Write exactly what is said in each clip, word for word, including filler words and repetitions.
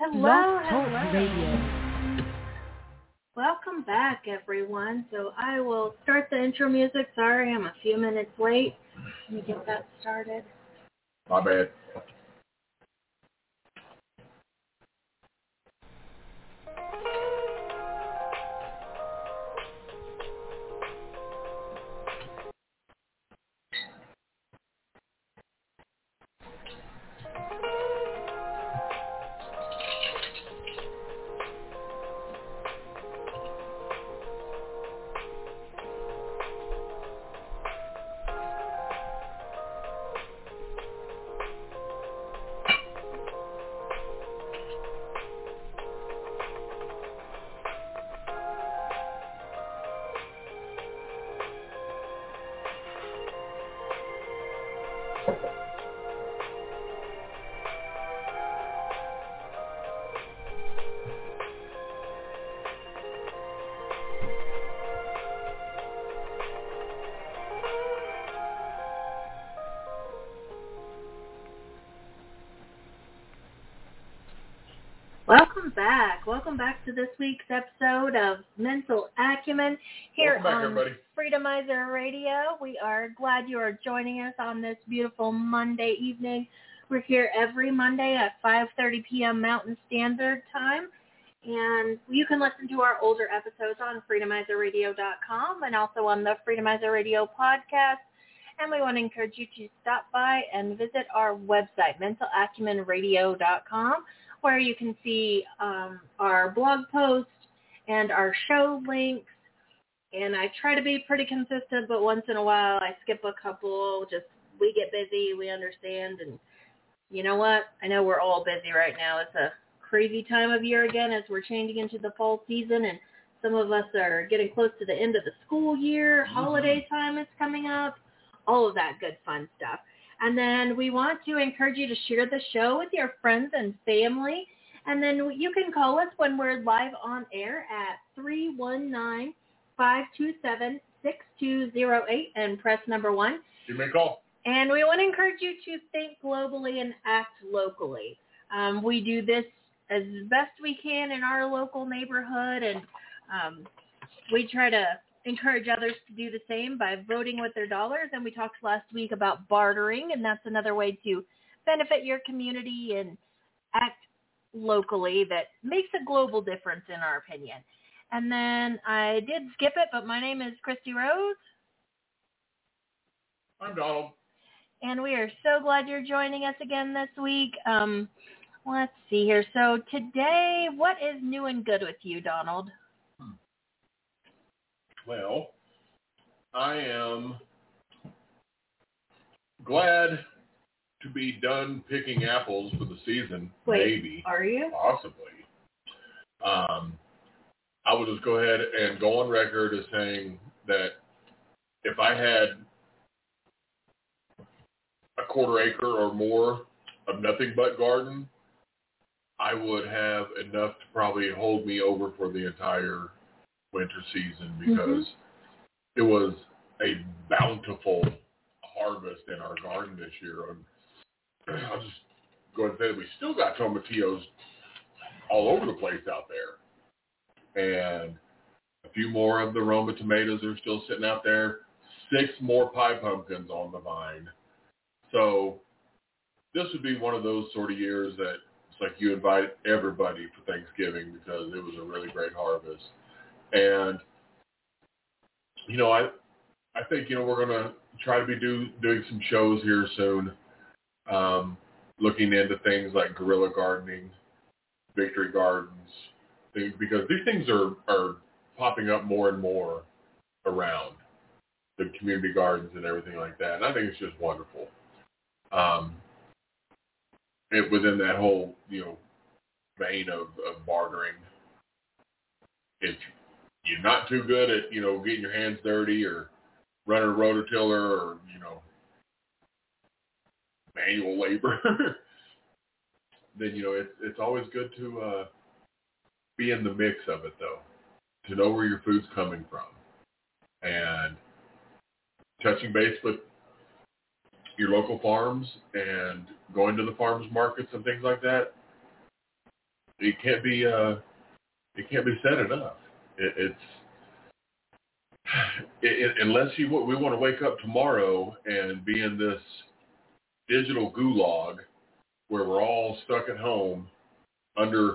Hello, hello. Radio. Welcome back, everyone. So I will start the intro music. Sorry, I'm a few minutes late. Let me get that started. My bad. Welcome back. Welcome back to this week's episode of Mental Acumen here Welcome back, on everybody. Freedomizer Radio. We are glad you are joining us on this beautiful Monday evening. We're here every Monday at five thirty p.m. Mountain Standard Time. And you can listen to our older episodes on freedomizer radio dot com and also on the Freedomizer Radio podcast. And we want to encourage you to stop by and visit our website, mental acumen radio dot com, where you can see um, our blog posts and our show links. And I try to be pretty consistent, but once in a while I skip a couple. Just we get busy, we understand. And you know what? I know we're all busy right now. It's a crazy time of year again as we're changing into the fall season. And some of us are getting close to the end of the school year. Mm-hmm. Holiday time is coming up. All of that good fun stuff. And then we want to encourage you to share the show with your friends and family. And then you can call us when we're live on air at three one nine, five two seven, six two zero eight and press number one. Give me a call. And we want to encourage you to think globally and act locally. Um, we do this as best we can in our local neighborhood, and um, we try to encourage others to do the same by voting with their dollars. And we talked last week about bartering, and that's another way to benefit your community and act locally that makes a global difference in our opinion. And then I did skip it, but my name is Christy Rose. I'm Donald. And we are so glad you're joining us again this week. Um, let's see here. So today, what is new and good with you, Donald? Well, I am glad to be done picking apples for the season. Wait, maybe. Are you? Possibly. Um, I will just go ahead and go on record as saying that if I had a quarter acre or more of nothing but garden, I would have enough to probably hold me over for the entire winter season, because mm-hmm. it was a bountiful harvest in our garden this year. And I'll just go ahead and say that we still got tomatillos all over the place out there. And a few more of the Roma tomatoes are still sitting out there. Six more pie pumpkins on the vine. So this would be one of those sort of years that it's like you invite everybody for Thanksgiving, because it was a really great harvest. And, you know, I I think, you know, we're going to try to be do, doing some shows here soon, um, looking into things like guerrilla gardening, victory gardens, things, because these things are, are popping up more and more around the community gardens and everything like that. And I think it's just wonderful. Um, it, within that whole, you know, vein of, of bartering, if you're not too good at, you know, getting your hands dirty or running a rototiller or, you know, manual labor, then, you know, it's it's always good to uh, be in the mix of it, though, to know where your food's coming from. And touching base with your local farms and going to the farmers markets and things like that it can't be uh, it can't be said enough. It, it's it, it, unless you we want to wake up tomorrow and be in this digital gulag where we're all stuck at home under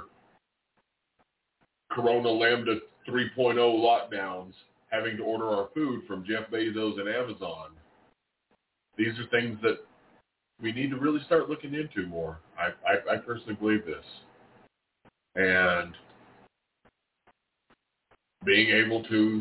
Corona Lambda three point oh lockdowns, having to order our food from Jeff Bezos and Amazon. These are things that we need to really start looking into more. I, I, I personally believe this. And being able to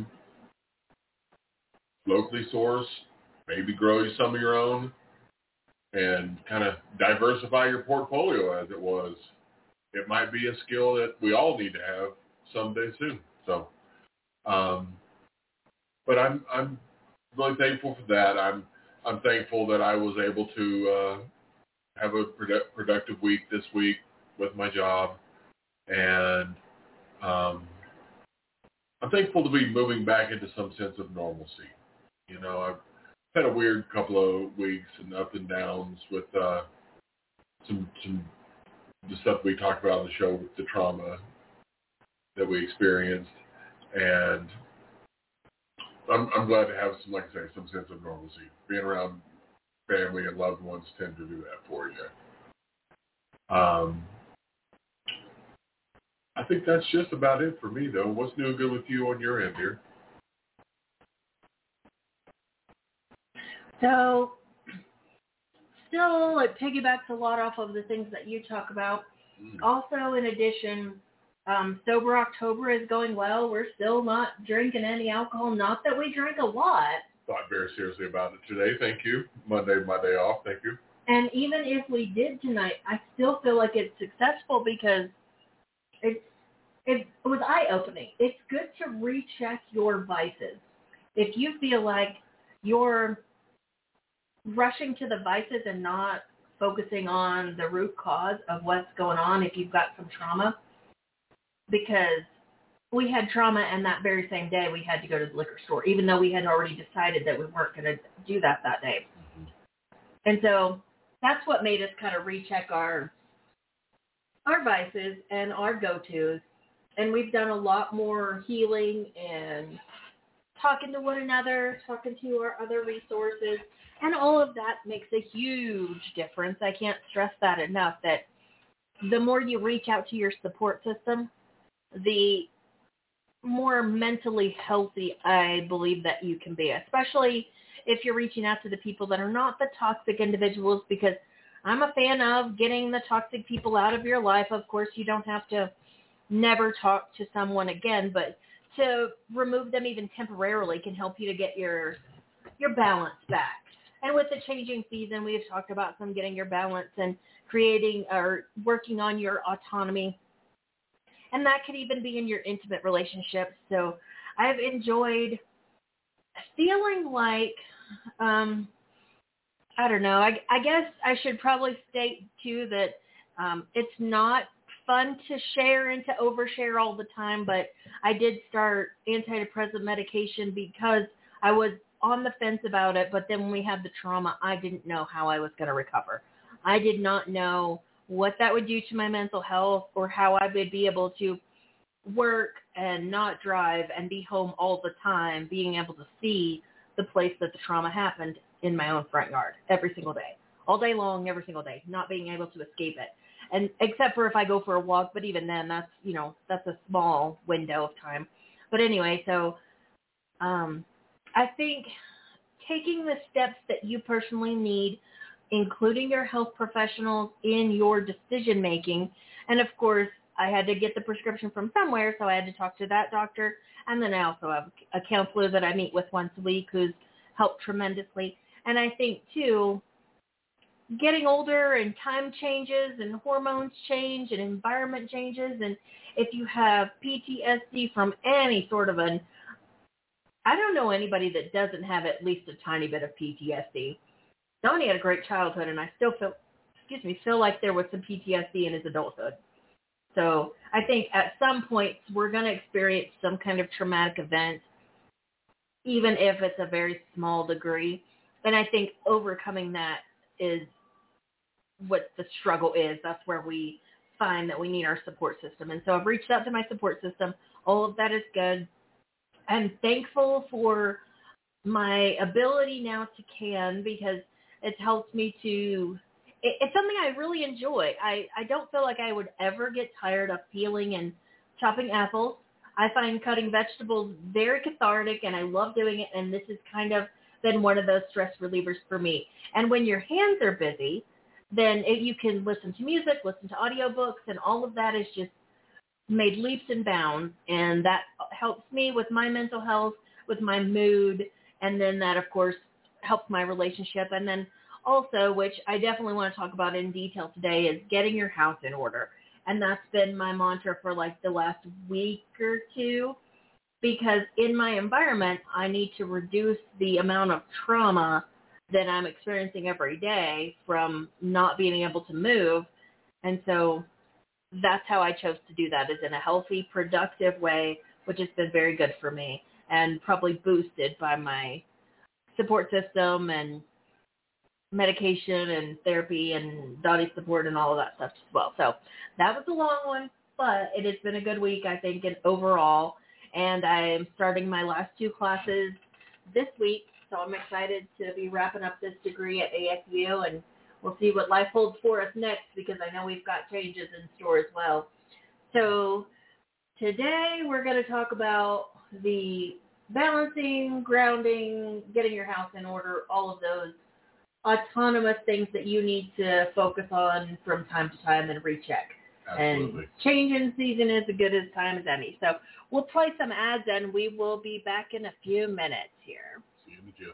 locally source, maybe grow you some of your own, and kind of diversify your portfolio as it was. It might be a skill that we all need to have someday soon. So, um, but I'm I'm really thankful for that. I'm I'm thankful that I was able to uh, have a produ- productive week this week with my job, and um, I'm thankful to be moving back into some sense of normalcy. You know, I've had a weird couple of weeks and up and downs with uh, some some the stuff we talked about on the show with the trauma that we experienced, and I'm, I'm glad to have some, like I say, some sense of normalcy. Being around family and loved ones tend to do that for you. Um, I think that's just about it for me, though. What's doing good with you on your end here? So, still, it piggybacks a lot off of the things that you talk about. Mm. Also, in addition, um, Sober October is going well. We're still not drinking any alcohol. Not that we drink a lot. Thought very seriously about it today. Thank you. Monday, my day off. Thank you. And even if we did tonight, I still feel like it's successful because it's, it was eye-opening. It's good to recheck your vices. If you feel like you're rushing to the vices and not focusing on the root cause of what's going on, if you've got some trauma, because we had trauma and that very same day we had to go to the liquor store, even though we had already decided that we weren't going to do that that day. Mm-hmm. And so that's what made us kind of recheck our our vices and our go-tos. And we've done a lot more healing and talking to one another, talking to our other resources. And all of that makes a huge difference. I can't stress that enough, that the more you reach out to your support system, the more mentally healthy I believe that you can be, especially if you're reaching out to the people that are not the toxic individuals, because I'm a fan of getting the toxic people out of your life. Of course, you don't have to never talk to someone again, but to remove them even temporarily can help you to get your your balance back. And with the changing season, we have talked about some getting your balance and creating or working on your autonomy. And that could even be in your intimate relationships. So I've enjoyed feeling like, um, I don't know, I, I guess I should probably state, too, that um, it's not fun to share and to overshare all the time, but I did start antidepressant medication because I was on the fence about it, but then when we had the trauma, I didn't know how I was going to recover. I did not know what that would do to my mental health or how I would be able to work and not drive and be home all the time, being able to see the place that the trauma happened in my own front yard every single day, all day long, every single day, not being able to escape it. And except for if I go for a walk, but even then, that's, you know, that's a small window of time. But anyway, so um, I think taking the steps that you personally need, including your health professionals in your decision making, and of course, I had to get the prescription from somewhere, so I had to talk to that doctor. And then I also have a counselor that I meet with once a week who's helped tremendously. And I think, too, getting older and time changes and hormones change and environment changes. And if you have P T S D from any sort of an, I don't know anybody that doesn't have at least a tiny bit of P T S D. Donnie had a great childhood, and I still feel, excuse me, feel like there was some P T S D in his adulthood. So I think at some point we're going to experience some kind of traumatic event, even if it's a very small degree. And I think overcoming that is what the struggle is. That's where we find that we need our support system. And so I've reached out to my support system. All of that is good. I'm thankful for my ability now to can, because it's helped me to, it, it's something I really enjoy. I, I don't feel like I would ever get tired of peeling and chopping apples. I find cutting vegetables very cathartic, and I love doing it, and this has kind of been one of those stress relievers for me. And when your hands are busy, then it, you can listen to music, listen to audiobooks, and all of that is just made leaps and bounds, and that helps me with my mental health, with my mood, and then that, of course, helps my relationship. And then also, which I definitely want to talk about in detail today, is getting your house in order. And that's been my mantra for like the last week or two, because in my environment, I need to reduce the amount of trauma that I'm experiencing every day from not being able to move. And so that's how I chose to do that, is in a healthy, productive way, which has been very good for me and probably boosted by my support system and medication and therapy and Dottie support and all of that stuff as well. So that was a long one, but it has been a good week, I think, and overall. And I'm starting my last two classes this week, so I'm excited to be wrapping up this degree at A S U, and we'll see what life holds for us next, because I know we've got changes in store as well. So today we're going to talk about the balancing, grounding, getting your house in order, all of those autonomous things that you need to focus on from time to time and recheck. Absolutely. And change in season is as good as time as any. So we'll play some ads, and we will be back in a few minutes here. See you in the gym.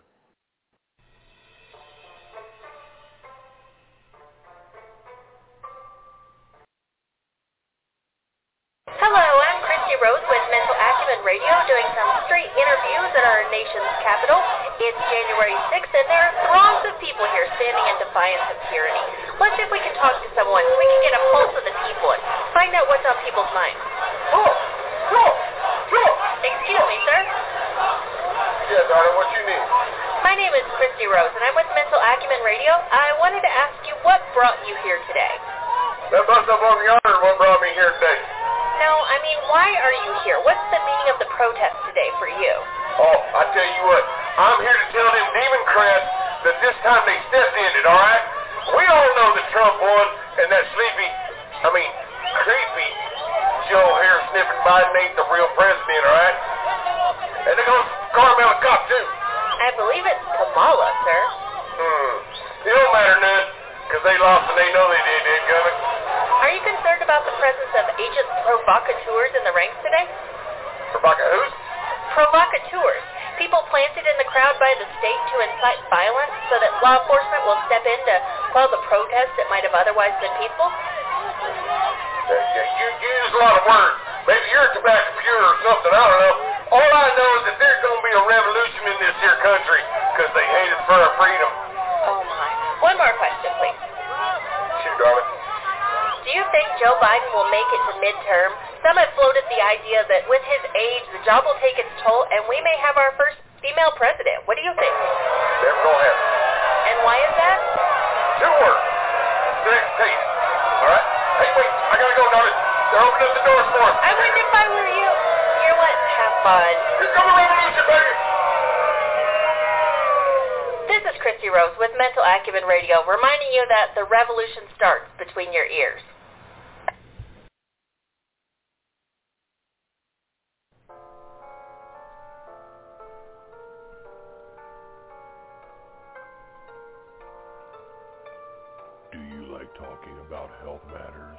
Hello, I'm Christy Rose with Mental Acumen Radio, doing some straight interviews at our nation's capital. It's January sixth, and there are throngs of people here standing in defiance of tyranny. Let's see if we can talk to someone so we can get a pulse of the people and find out what's on people's minds. Oh, sure, sure. Excuse me, sir? Yeah, darling, what you need? My name is Christy Rose, and I'm with Mental Acumen Radio. I wanted to ask you what brought you here today. That bus up on yonder what brought me here today. No, I mean, why are you here? What's the meaning of the protest today for you? Oh, I tell you what, I'm here to tell them demon crabs that this time they stepped in it, all right? We all know that Trump won, and that sleepy, I mean, creepy Joe hair sniffing Biden ain't the real president, all right? And they're going to Carmel Cop, too. I believe it's Kamala, sir. Hmm. It don't matter none, because they lost and they know they did, did Gummit. Are you concerned about the presence of agent provocateurs in the ranks today? Provoca who's? Provocateurs. People planted in the crowd by the state to incite violence so that law enforcement will step in to quell the protest that might have otherwise been peaceful? Uh, yeah, you, you use a lot of words. Maybe you're a tobacco pure or something, I don't know. All I know is that there's going to be a revolution in this here country because they hate us for our freedom. Oh, my. One more question, please. Shoot, darling. Do you think Joe Biden will make it to midterm? Some have floated the idea that with his age, the job will take its toll, and we may have our first female president. What do you think? Never gonna happen. And why is that? Two words. Sex taste. All right? Hey, wait. I gotta go, darling. They're opening up the doors for us. I wouldn't if I were you. You know what? Have fun. Here comes the revolution, baby. This is Christy Rose with Mental Acumen Radio, reminding you that the revolution starts between your ears. Do you like talking about health matters?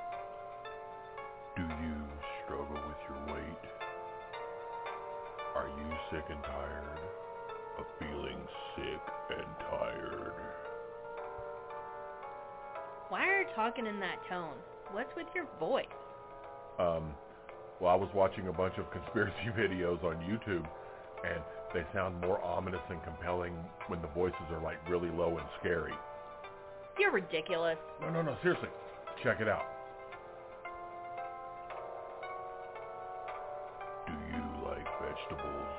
Do you struggle with your weight? Are you sick and tired of feeling sick and tired? Why are you talking in that tone? What's with your voice? Um, well, I was watching a bunch of conspiracy videos on YouTube, and they sound more ominous and compelling when the voices are like really low and scary. You're ridiculous. No, no, no, seriously. Check it out. Do you like vegetables?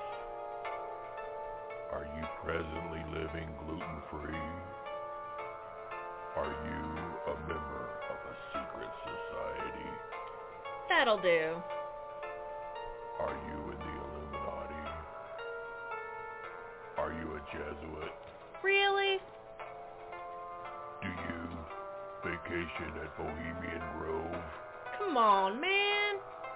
Are you presently living gluten-free? Are you a member of a secret society? That'll do. Are you in the Illuminati? Are you a Jesuit? Really? Do you vacation at Bohemian Grove? Come on, man.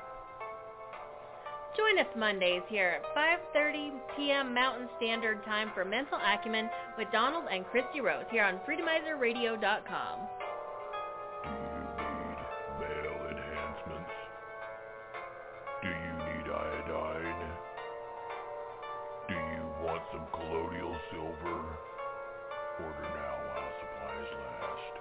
Join us Mondays here at five thirty p.m. Mountain Standard Time for Mental Acumen with Donald and Christy Rose here on Freedomizer Radio dot com. Do you need male enhancements? Do you need iodine? Do you want some colloidal silver? Order now while supplies last.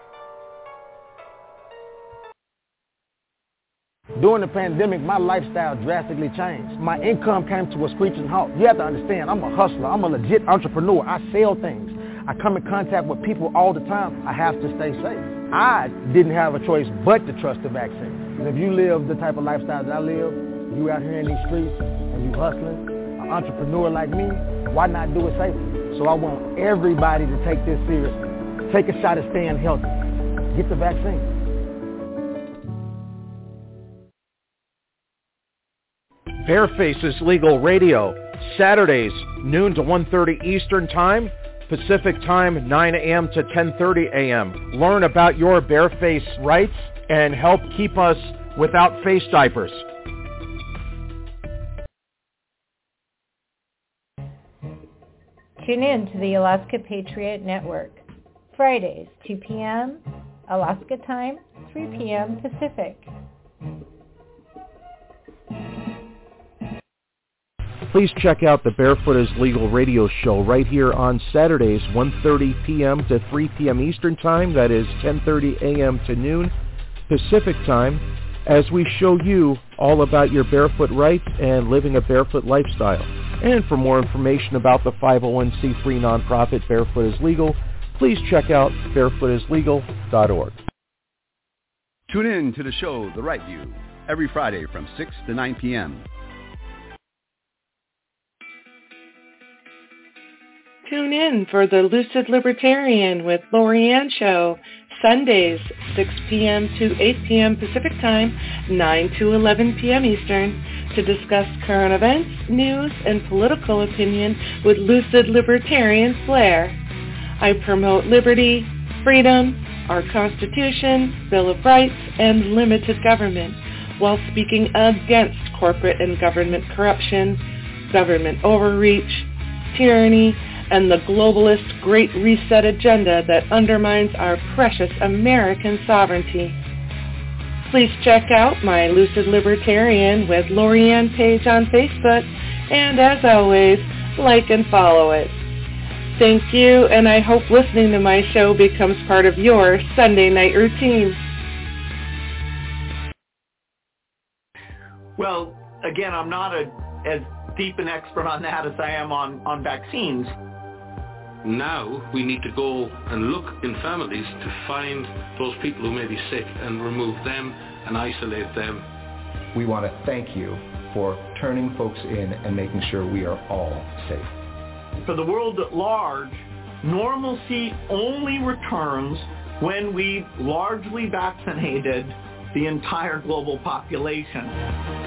During the pandemic, my lifestyle drastically changed. My income came to a screeching halt. You have to understand, I'm a hustler. I'm a legit entrepreneur. I sell things. I come in contact with people all the time. I have to stay safe. I didn't have a choice but to trust the vaccine. And if you live the type of lifestyle that I live, you out here in these streets and you hustling, an entrepreneur like me, why not do it safely? So I want everybody to take this seriously. Take a shot at staying healthy. Get the vaccine. Barefaces Legal Radio, Saturdays, noon to one thirty Eastern Time, Pacific Time, nine a.m. to ten thirty a.m. Learn about your bareface rights and help keep us without face diapers. Tune in to the Alaska Patriot Network, Fridays, two p.m. Alaska Time, three p.m. Pacific. Please check out the Barefoot is Legal radio show right here on Saturdays, one thirty p.m. to three p.m. Eastern Time. That is ten thirty a.m. to noon Pacific Time, as we show you all about your barefoot rights and living a barefoot lifestyle. And for more information about the five oh one c three nonprofit Barefoot is Legal, please check out barefoot is legal dot org. Tune in to the show The Right View every Friday from six to nine p.m. Tune in for the Lucid Libertarian with Lorianne Show, Sundays, six p.m. to eight p.m. Pacific Time, nine to eleven p.m. Eastern, to discuss current events, news, and political opinion with Lucid Libertarian flair. I promote liberty, freedom, our Constitution, Bill of Rights, and limited government, while speaking against corporate and government corruption, government overreach, tyranny, and the globalist Great Reset agenda that undermines our precious American sovereignty. Please check out my Lucid Libertarian with Lorianne page on Facebook, and as always, like and follow it. Thank you, and I hope listening to my show becomes part of your Sunday night routine. Well, again, I'm not a, as deep an expert on that as I am on, on vaccines. Now we need to go and look in families to find those people who may be sick and remove them and isolate them. We want to thank you for turning folks in and making sure we are all safe. For the world at large, normalcy only returns when we've largely vaccinated the entire global population.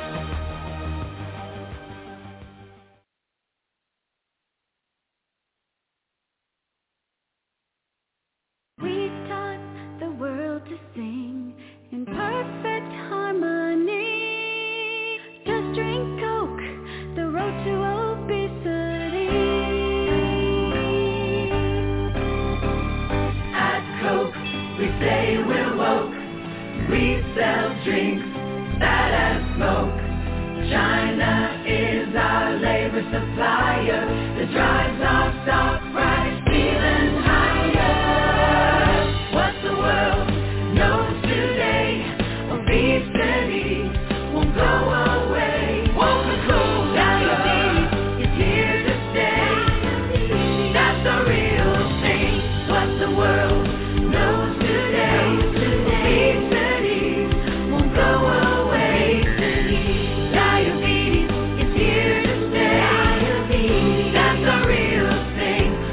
Diabetes is here to stay. That's a real thing.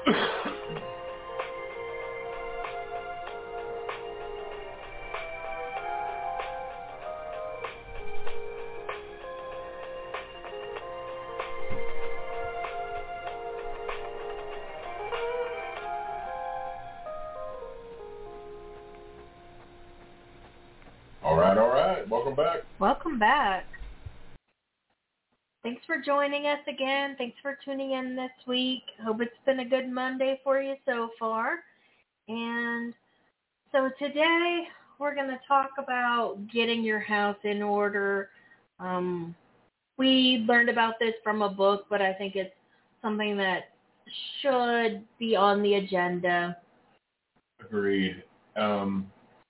All right, all right. Welcome back. Welcome back. Thanks for joining us again. Thanks for tuning in this week. Hope it's been a good Monday for you so far. And so today we're going to talk about getting your house in order. Um, we learned about this from a book, but I think it's something that should be on the agenda. Agreed. Um,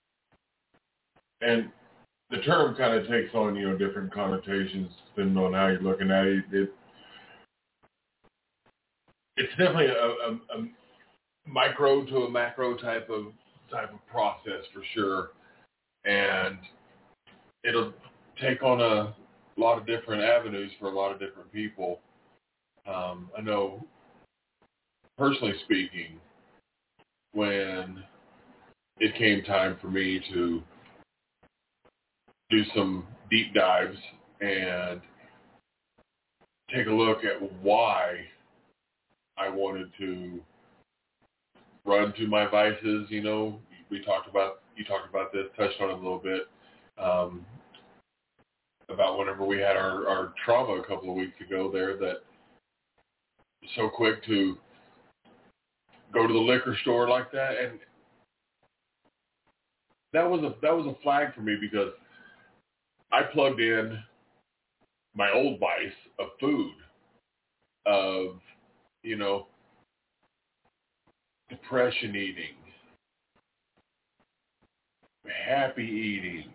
and the term kind of takes on, you know, different connotations depending on how you're looking at it. it it's definitely a, a, a micro to a macro type of type of process for sure, and it'll take on a lot of different avenues for a lot of different people. Um, I know, personally speaking, when it came time for me to do some deep dives and take a look at why I wanted to run to my vices. You know, we talked about, you talked about this, touched on it a little bit, um, about whenever we had our, our trauma a couple of weeks ago there, that so quick to go to the liquor store like that. And that was a, that was a flag for me, because I plugged in my old vice of food, of, you know, depression eating, happy eating,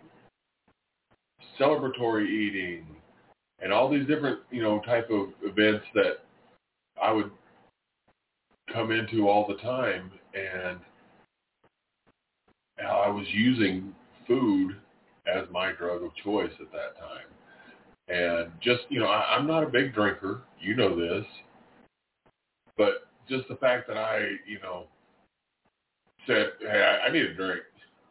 celebratory eating, and all these different, you know, type of events that I would come into all the time, and how I was using food as my drug of choice at that time. And just, you know, I, I'm not a big drinker, you know this, but just the fact that I, you know, said, hey, I, I need a drink,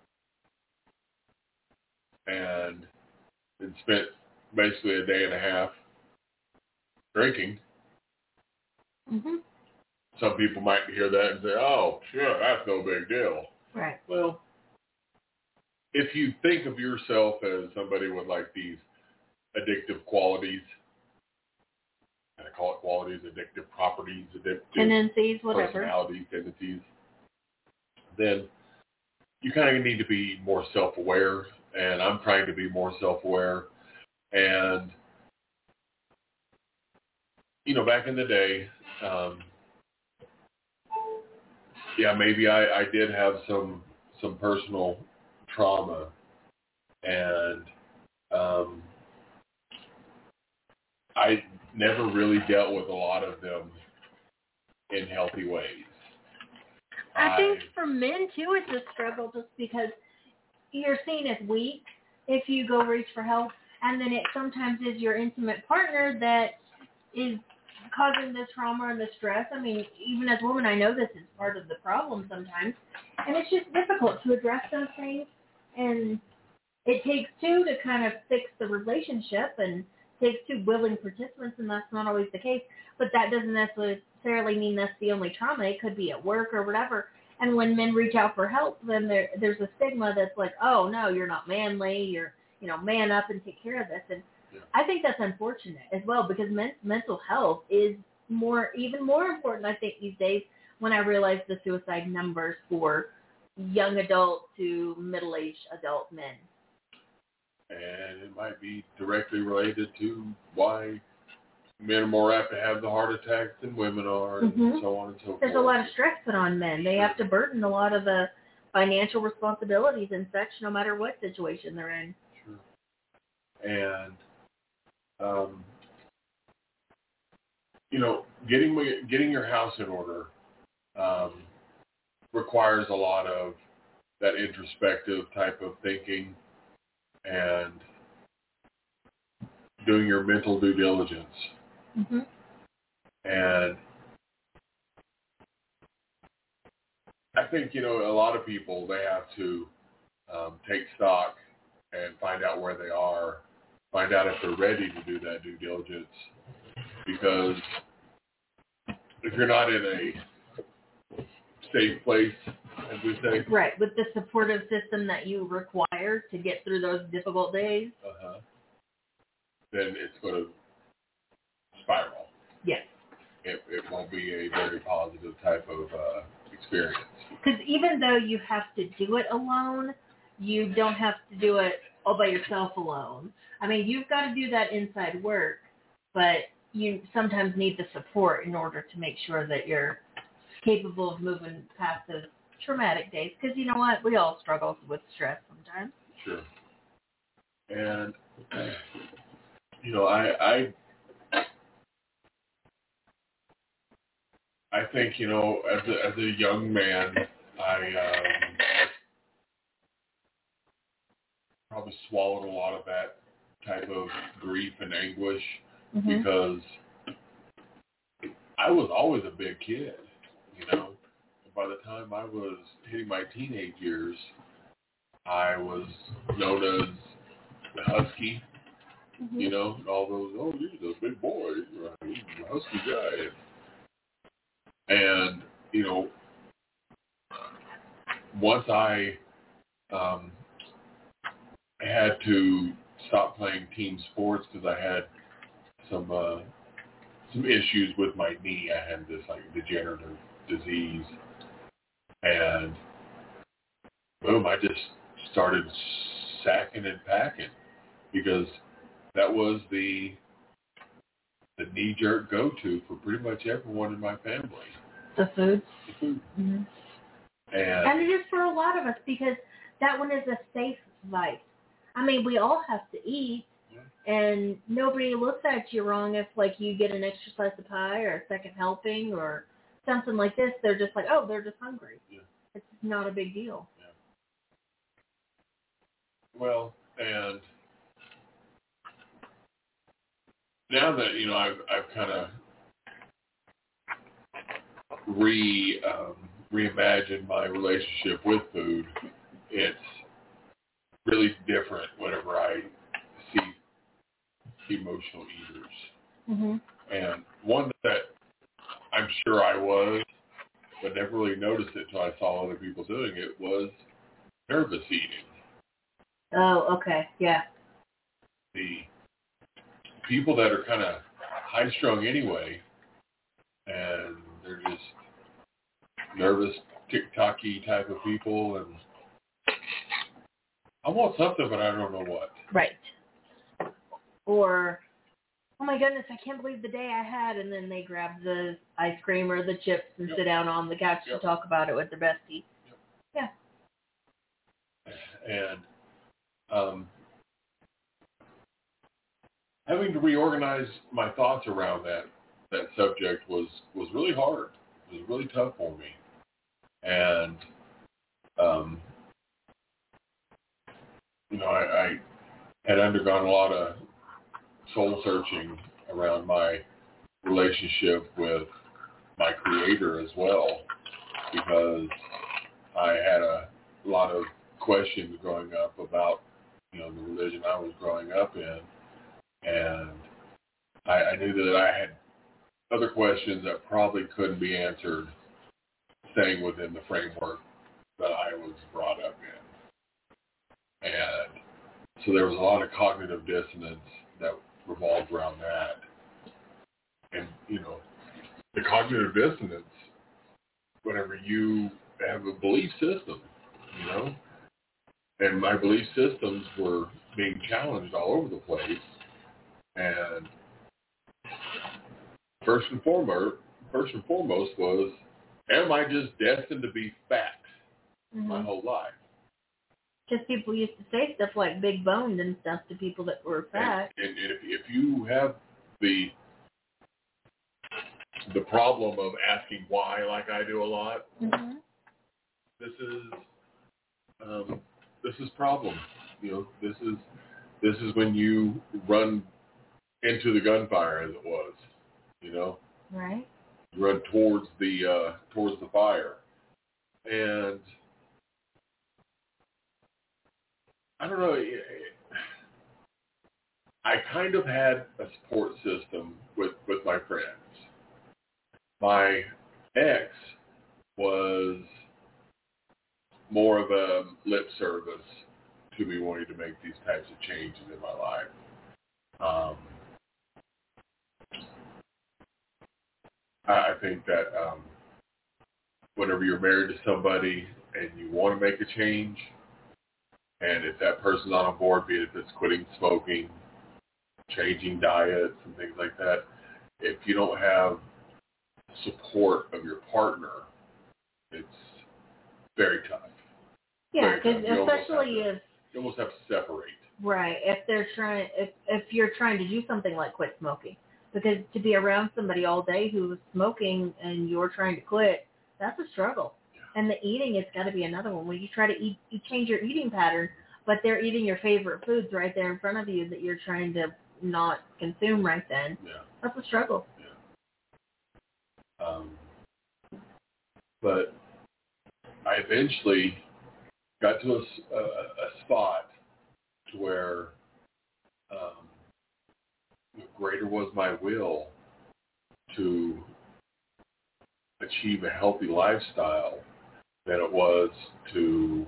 and and spent basically a day and a half drinking. Mm-hmm. Some people might hear that and say, oh, sure, that's no big deal. Right. Well, if you think of yourself as somebody with like these addictive qualities, and I call it qualities, addictive properties, addictive tendencies, whatever, personalities, tendencies, then you kind of need to be more self-aware, and I'm trying to be more self-aware. And, you know, back in the day, um, yeah, maybe I, I did have some some personal trauma, and um, I never really dealt with a lot of them in healthy ways. I, I think for men, too, it's a struggle just because you're seen as weak if you go reach for help, and then it sometimes is your intimate partner that is causing the trauma and the stress. I mean, even as a woman, I know this is part of the problem sometimes, and it's just difficult to address those things, and it takes two to kind of fix the relationship, and takes two willing participants, and that's not always the case, but that doesn't necessarily mean that's the only trauma. It could be at work or whatever, and when men reach out for help, then there, there's a stigma that's like, oh, no, you're not manly, you're, you know, man up and take care of this, and yeah. I think that's unfortunate as well, because men, mental health is more, even more important, I think, these days, when I realize the suicide numbers for young adult to middle-aged adult men. And it might be directly related to why men are more apt to have the heart attacks than women are, and mm-hmm. so on and so There's forth. There's a lot of stress put on men. They have to burden a lot of the financial responsibilities and such, no matter what situation they're in. Sure. And, um, you know, getting getting your house in order um, requires a lot of that introspective type of thinking, and doing your mental due diligence. Mm-hmm. And I think, you know, a lot of people, they have to um, take stock and find out where they are, find out if they're ready to do that due diligence. Because if you're not in a safe place, as we say. Right, with the supportive system that you require to get through those difficult days. Uh-huh. Then it's going to spiral. Yes. It, it won't be a very positive type of uh, experience. Because even though you have to do it alone, you don't have to do it all by yourself alone. I mean, you've got to do that inside work, but you sometimes need the support in order to make sure that you're capable of moving past those traumatic days. Because you know what? We all struggle with stress sometimes. Sure. And, you know, I... I I think, you know, as a, as a young man, I um, probably swallowed a lot of that type of grief and anguish mm-hmm. because I was always a big kid, you know. By the time I was hitting my teenage years, I was known as the Husky, mm-hmm. you know, and all those, oh, you're a big boy, you're a Husky guy. And, you know, once I um, had to stop playing team sports because I had some uh, some issues with my knee. I had this, like, degenerative disease. And, boom, I just started sacking and packing because that was the the knee-jerk go-to for pretty much everyone in my family. The food? The food. Mm-hmm. And, and it is for a lot of us because that one is a safe vice. I mean, we all have to eat, yeah. and nobody looks at you wrong if, like, you get an extra slice of pie or a second helping or something like this. They're just like, oh, they're just hungry. Yeah. It's not a big deal. Yeah. Well, and now that, you know, I've I've kind of re um, reimagined my relationship with food, it's really different whenever I see emotional eaters. Mm-hmm. And one that I'm sure I was, but never really noticed it until I saw other people doing it, was nervous eating. Oh, okay, yeah. The people that are kind of high-strung anyway, and they're just nervous, tick-tocky type of people, and I want something, but I don't know what. Right. Or, oh my goodness, I can't believe the day I had, and then they grab the ice cream or the chips and yep. sit down on the couch yep. to talk about it with their bestie. Yep. Yeah. And um, having to reorganize my thoughts around that that subject was, was really hard. It was really tough for me. And, um, you know, I, I had undergone a lot of soul searching around my relationship with my Creator as well, because I had a lot of questions growing up about, you know, the religion I was growing up in. And I, I knew that I had other questions that probably couldn't be answered staying within the framework that I was brought up in. And so there was a lot of cognitive dissonance that revolved around that. And, you know, the cognitive dissonance, whenever you have a belief system, you know, and my belief systems were being challenged all over the place. And first and foremost, first and foremost was, am I just destined to be fat mm-hmm. my whole life? Because people used to say stuff like big boned and stuff to people that were fat. And, and if, if you have the the problem of asking why, like I do a lot, mm-hmm. this is um, this is problem. You know, this is this is when you run into the gunfire, as it was. You know, right? You run towards the uh, towards the fire, And I don't know, I kind of had a support system with, with my friends. My ex was more of a lip service to me wanting to make these types of changes in my life. Um, I think that um, whenever you're married to somebody and you want to make a change, and if that person's on board, be it if it's quitting smoking, changing diets and things like that, if you don't have support of your partner, it's very tough. Yeah, because especially if you almost have to separate. Right, if they're trying, if if you're trying to do something like quit smoking, because to be around somebody all day who's smoking and you're trying to quit, that's a struggle. Yeah. And the eating has got to be another one. When you try to eat, you change your eating pattern, but they're eating your favorite foods right there in front of you that you're trying to not consume right then. Yeah. That's a struggle. Yeah. Um, but I eventually got to a, a, a spot to where um, greater was my will to achieve a healthy lifestyle than it was to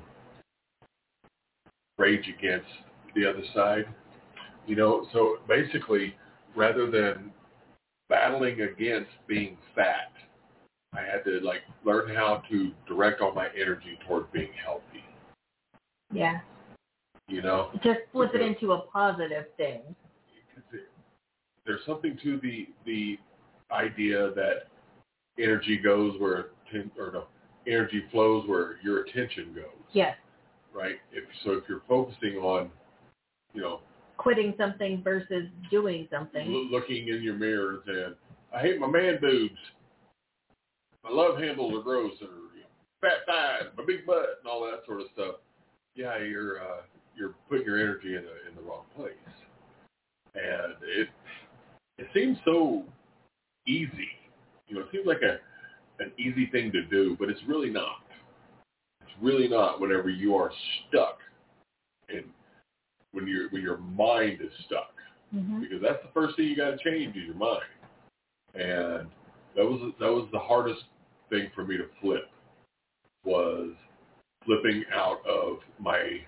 rage against the other side. You know, so basically, rather than battling against being fat, I had to like learn how to direct all my energy toward being healthy. Yeah. You know? Just flip it into a positive thing. There's something to the the idea that energy goes where, or no, energy flows where your attention goes. Yes. Right? If so, if you're focusing on, you know, quitting something versus doing something. L- looking in your mirror and saying, I hate my man boobs. My love handles are gross, or you know, fat thighs, my big butt, and all that sort of stuff. Yeah, you're uh, you're putting your energy in the in the wrong place, and it it seems so easy. You know, it seems like a an easy thing to do, but it's really not. It's really not. Whenever you are stuck, and when your when your mind is stuck, mm-hmm. because that's the first thing you got to change is your mind, and that was that was the hardest thing for me to flip, was flipping out of my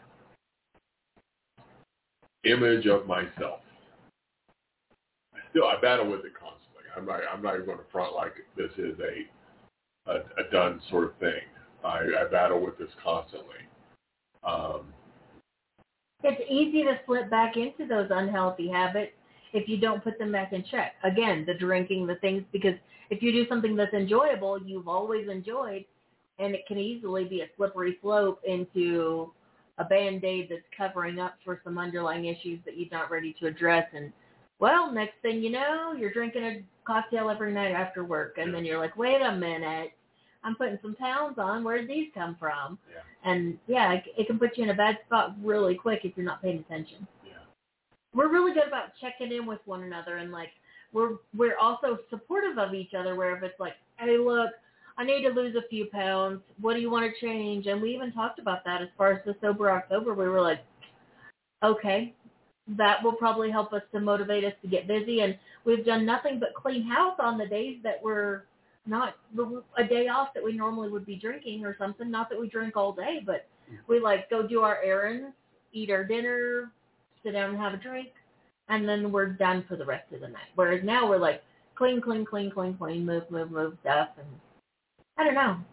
image of myself. I still I battle with it constantly. I'm not I'm not even going to front like this is a a, a done sort of thing. I, I battle with this constantly. Um, it's easy to slip back into those unhealthy habits if you don't put them back in check. Again, the drinking, the things, because if you do something that's enjoyable, you've always enjoyed, and it can easily be a slippery slope into a Band-Aid that's covering up for some underlying issues that you're not ready to address. And, well, next thing you know, you're drinking a cocktail every night after work, and then you're like, wait a minute, I'm putting some pounds on. Where did these come from? Yeah. And, yeah, it, it can put you in a bad spot really quick if you're not paying attention. Yeah. We're really good about checking in with one another, and, like, we're we're also supportive of each other, where if it's like, hey, look, I need to lose a few pounds. What do you want to change? And we even talked about that as far as the Sober October. We were like, okay, that will probably help us to motivate us to get busy. And we've done nothing but clean house on the days that we're not a day off that we normally would be drinking or something. Not that we drink all day, but we like go do our errands, eat our dinner, sit down and have a drink, and then we're done for the rest of the night. Whereas now we're like clean, clean, clean, clean, clean, move, move, move stuff. And I don't know.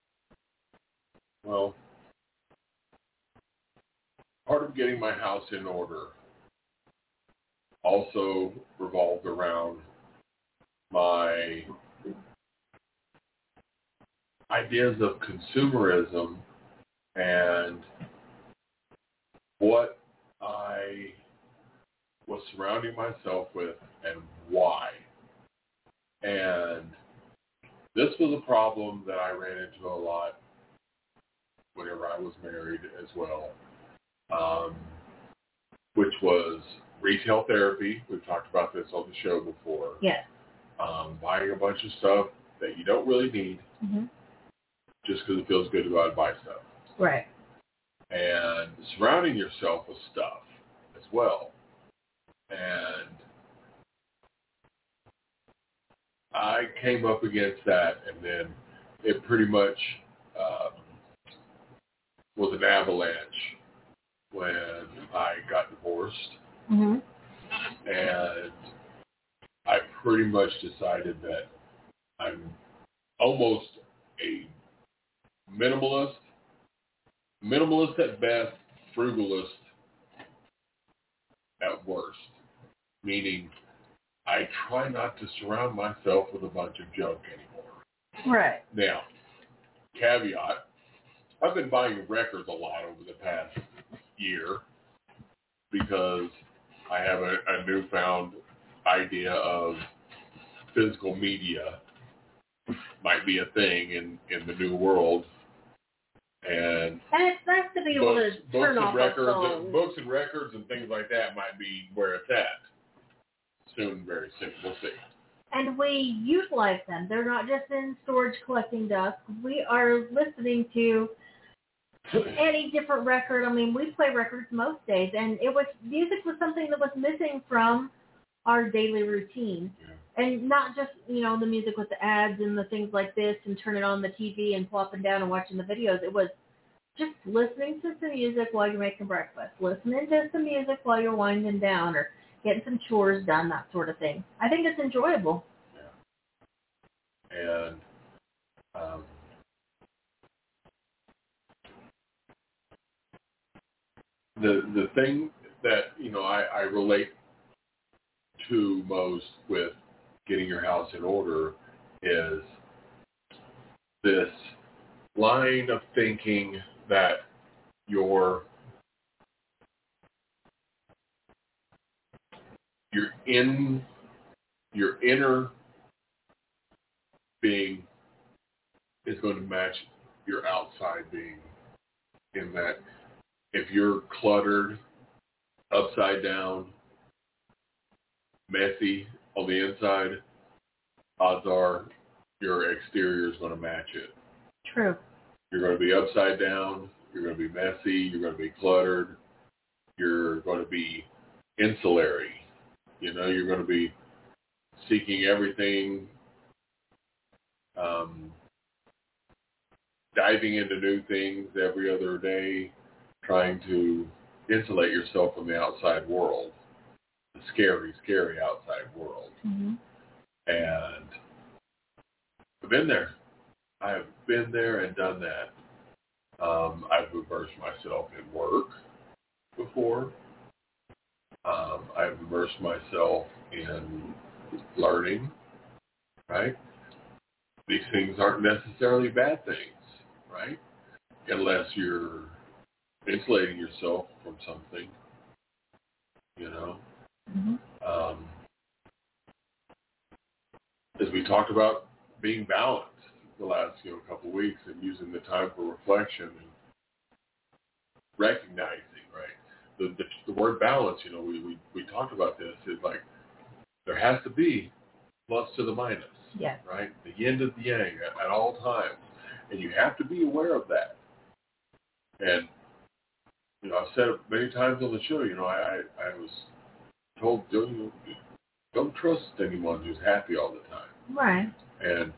Well, part of getting my house in order also revolved around my ideas of consumerism and what I was surrounding myself with and why. And this was a problem that I ran into a lot whenever I was married as well, um, which was retail therapy. We've talked about this on the show before. Yes. Um, buying a bunch of stuff that you don't really need. Mm-hmm. just because it feels good to go out and buy stuff. Right. And surrounding yourself with stuff as well. And I came up against that, and then it pretty much um, was an avalanche when I got divorced. Mm-hmm. And I pretty much decided that I'm almost a minimalist, minimalist at best, frugalist at worst, meaning I try not to surround myself with a bunch of junk anymore. Right. Now, caveat, I've been buying records a lot over the past year because I have a, a newfound idea of physical media might be a thing in, in the new world. And, and it's nice to be able books, to turn books off and records, a phone. and, books and records and things like that might be where it's at. Soon, very soon. We'll see. And we utilize them. They're not just in storage collecting dust. We are listening to any different record. I mean, we play records most days, and it was music was something that was missing from our daily routine. Yeah. And not just, you know, the music with the ads and the things like this and turning on the T V and plopping down and watching the videos. It was just listening to some music while you're making breakfast, listening to some music while you're winding down or getting some chores done, that sort of thing. I think it's enjoyable. Yeah. And um, the the thing that, you know, I, I relate to most with getting your house in order is this line of thinking that your your in your inner being is going to match your outside being, in that if you're cluttered, upside down, messy on the inside, odds are your exterior is going to match it. True. You're going to be upside down, you're going to be messy, you're going to be cluttered, you're going to be insulary. You know, you're going to be seeking everything, um, diving into new things every other day, trying to insulate yourself from the outside world, the scary, scary outside world. Mm-hmm. And I've been there. I have been there and done that. Um, I've immersed myself in work before. Um, I've immersed myself in learning, right? These things aren't necessarily bad things, right? Unless you're insulating yourself from something, you know. Mm-hmm. Um, as we talked about being balanced the last, you know, couple of weeks, and using the time for reflection and recognizing, right? The, the the word balance, you know, we, we, we talked about this, is like there has to be plus to the minus, yes. right? The yin to the yang at, at all times. And you have to be aware of that. And, you know, I've said it many times on the show, you know, I, I, I was told, don't, don't trust anyone who's happy all the time. Right. And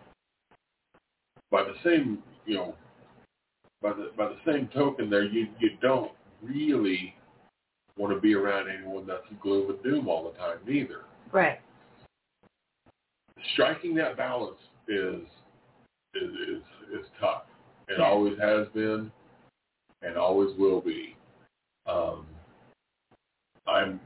by the same, you know, by the by the same token there, you, you don't really want to be around anyone that's gloom and doom all the time neither. Right. Striking that balance is is is, is tough. It yeah. always has been and always will be. Um, I'm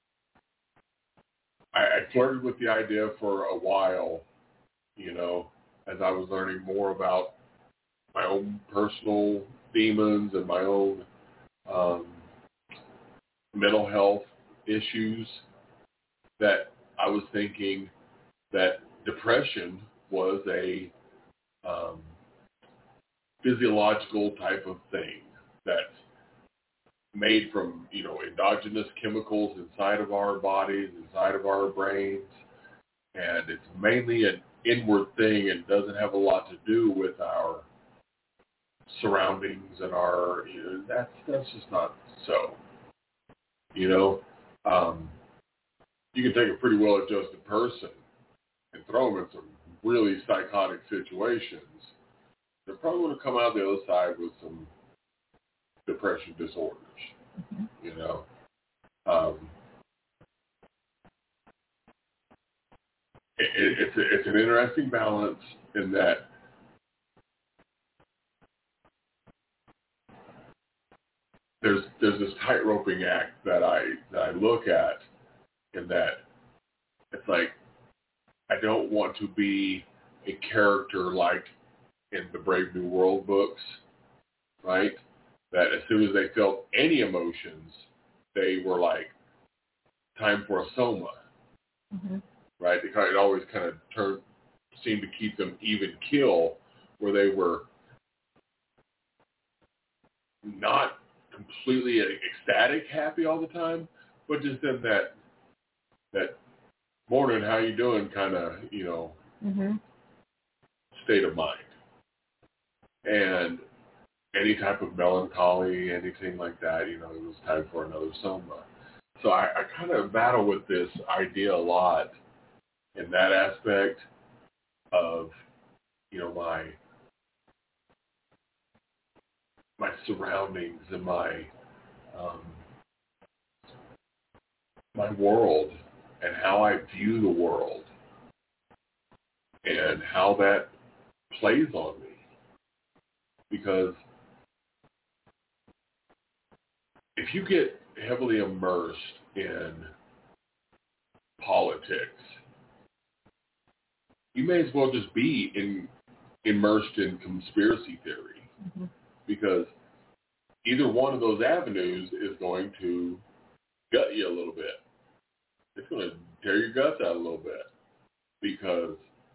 I, I flirted with the idea for a while, you know, as I was learning more about my own personal demons and my own um, mental health issues, that I was thinking that depression was a um, physiological type of thing that's made from, you know, endogenous chemicals inside of our bodies, inside of our brains, and it's mainly an inward thing and doesn't have a lot to do with our surroundings and our, you know, that's, that's just not so. You know, um, you can take a pretty well-adjusted person and throw them in some really psychotic situations. They're probably going to come out the other side with some depression disorders, mm-hmm. you know. Um, it, it's, a, it's an interesting balance in that there's there's this tight-roping act that I that I look at in that it's like I don't want to be a character like in the Brave New World books, right? That as soon as they felt any emotions, they were like, time for a soma, mm-hmm. right? It, it always kind of turned, seemed to keep them even keel, where they were not completely ecstatic, happy all the time, but just in that that morning, how you doing kind of, you know, mm-hmm. state of mind. And any type of melancholy, anything like that, you know, it was time for another soma. So I, I kind of battle with this idea a lot in that aspect of, you know, my my surroundings and my um, my world and how I view the world and how that plays on me. Because if you get heavily immersed in politics, you may as well just be in, immersed in conspiracy theory. Mm-hmm. Because either one of those avenues is going to gut you a little bit. It's going to tear your guts out a little bit. Because,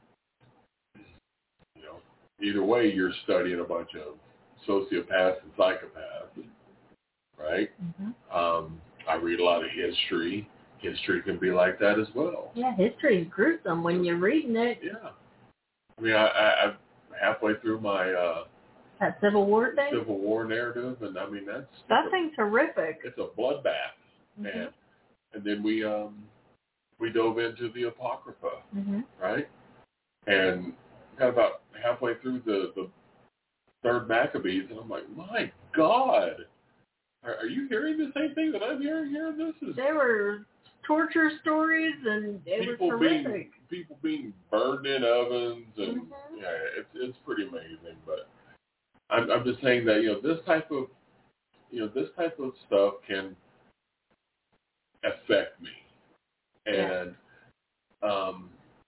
you know, either way, you're studying a bunch of sociopaths and psychopaths, right? Mm-hmm. Um, I read a lot of history. History can be like that as well. Yeah, history is gruesome when you're reading it. Yeah. I mean, I, I, I'm halfway through my... Uh, That Civil War thing? Civil War narrative, and I mean, that's... That thing's horrific. It's a bloodbath. Mm-hmm. And and then we um we dove into the Apocrypha, mm-hmm. right? And got about halfway through the, the third Maccabees, and I'm like, my God! Are, are you hearing the same thing that I'm hearing here? This is... There were torture stories, and it was horrific. Being, people being burned in ovens, and mm-hmm. yeah, it's it's pretty amazing, but... I'm, I'm just saying that, you know, this type of, you know, this type of stuff can affect me. And yeah. um,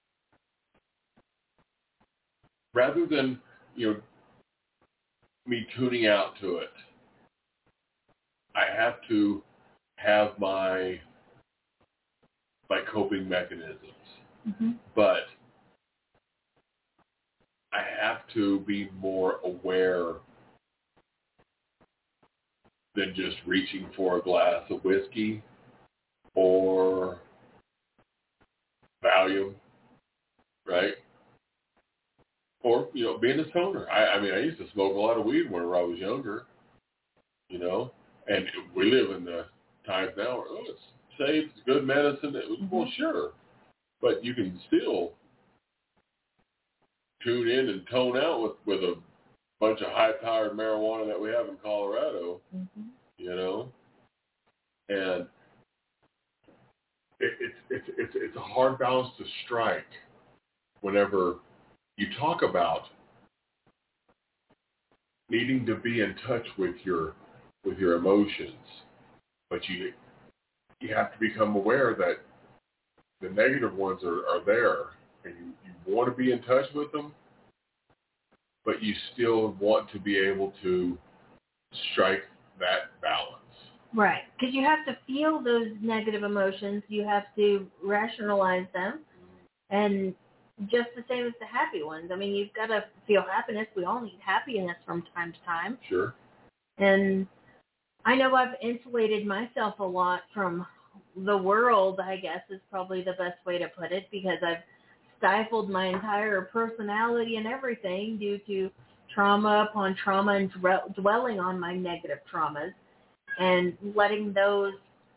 rather than, you know, me tuning out to it, I have to have my, my coping mechanisms. Mm-hmm. But I have to be more aware than just reaching for a glass of whiskey or Valium, right? Or, you know, being a stoner. I, I mean, I used to smoke a lot of weed whenever I was younger, you know, and we live in the times now where, oh, it's safe, it's good medicine. It was, well, sure, but you can still tune in and tone out with, with a bunch of high-powered marijuana that we have in Colorado, mm-hmm. you know, and it, it's it's it's it's a hard balance to strike whenever you talk about needing to be in touch with your with your emotions, but you you have to become aware that the negative ones are, are there. And you, you want to be in touch with them, but you still want to be able to strike that balance. Right, because you have to feel those negative emotions. You have to rationalize them, and just the same as the happy ones. I mean, you've got to feel happiness. We all need happiness from time to time. Sure. And I know I've insulated myself a lot from the world, I guess, is probably the best way to put it, because I've stifled my entire personality and everything due to trauma upon trauma and dwelling on my negative traumas and letting those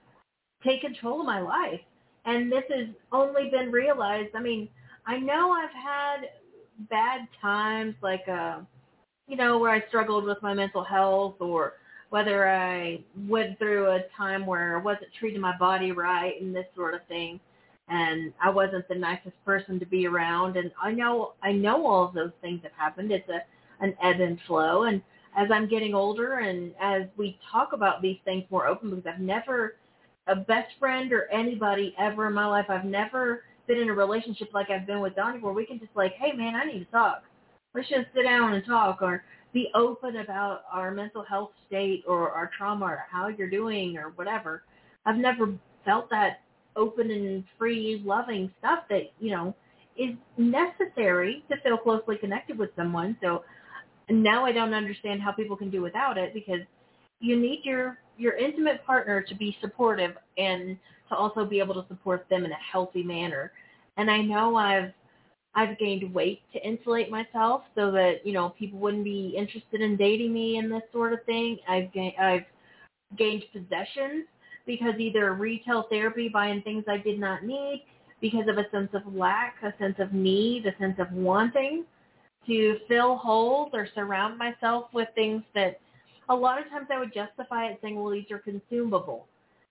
take control of my life. And this has only been realized. I mean, I know I've had bad times, like, uh, you know, where I struggled with my mental health, or whether I went through a time where I wasn't treating my body right and this sort of thing. And I wasn't the nicest person to be around. And I know I know all of those things have happened. It's a an ebb and flow. And as I'm getting older and as we talk about these things more open, because I've never, a best friend or anybody ever in my life, I've never been in a relationship like I've been with Donnie, where we can just like, hey, man, I need to talk. Let's just sit down and talk, or be open about our mental health state or our trauma or how you're doing or whatever. I've never felt that open and free, loving stuff that, you know, is necessary to feel closely connected with someone. So now I don't understand how people can do without it, because you need your, your intimate partner to be supportive and to also be able to support them in a healthy manner. And I know I've I've gained weight to insulate myself so that, you know, people wouldn't be interested in dating me and this sort of thing. I've gained, I've gained possessions because either retail therapy, buying things I did not need, because of a sense of lack, a sense of need, a sense of wanting to fill holes or surround myself with things that a lot of times I would justify it saying, well, these are consumable.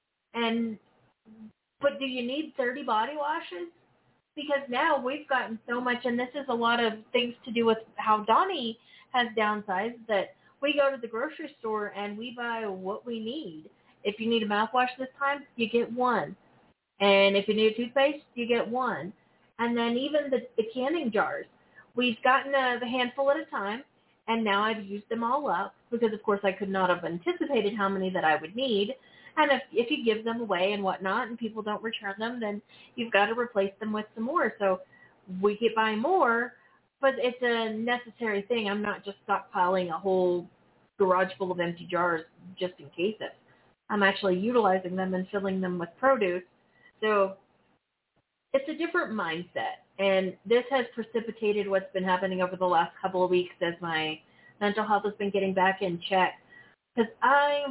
And, but do you need thirty body washes? Because now we've gotten so much, and this is a lot of things to do with how Donnie has downsized, that we go to the grocery store and we buy what we need. If you need a mouthwash this time, you get one. And if you need a toothpaste, you get one. And then even the, the canning jars, we've gotten a, a handful at a time, and now I've used them all up because, of course, I could not have anticipated how many that I would need. And if, if you give them away and whatnot and people don't return them, then you've got to replace them with some more. So we keep buying more, but it's a necessary thing. I'm not just stockpiling a whole garage full of empty jars just in case of. I'm actually utilizing them and filling them with produce. So it's a different mindset. And this has precipitated what's been happening over the last couple of weeks as my mental health has been getting back in check. Because I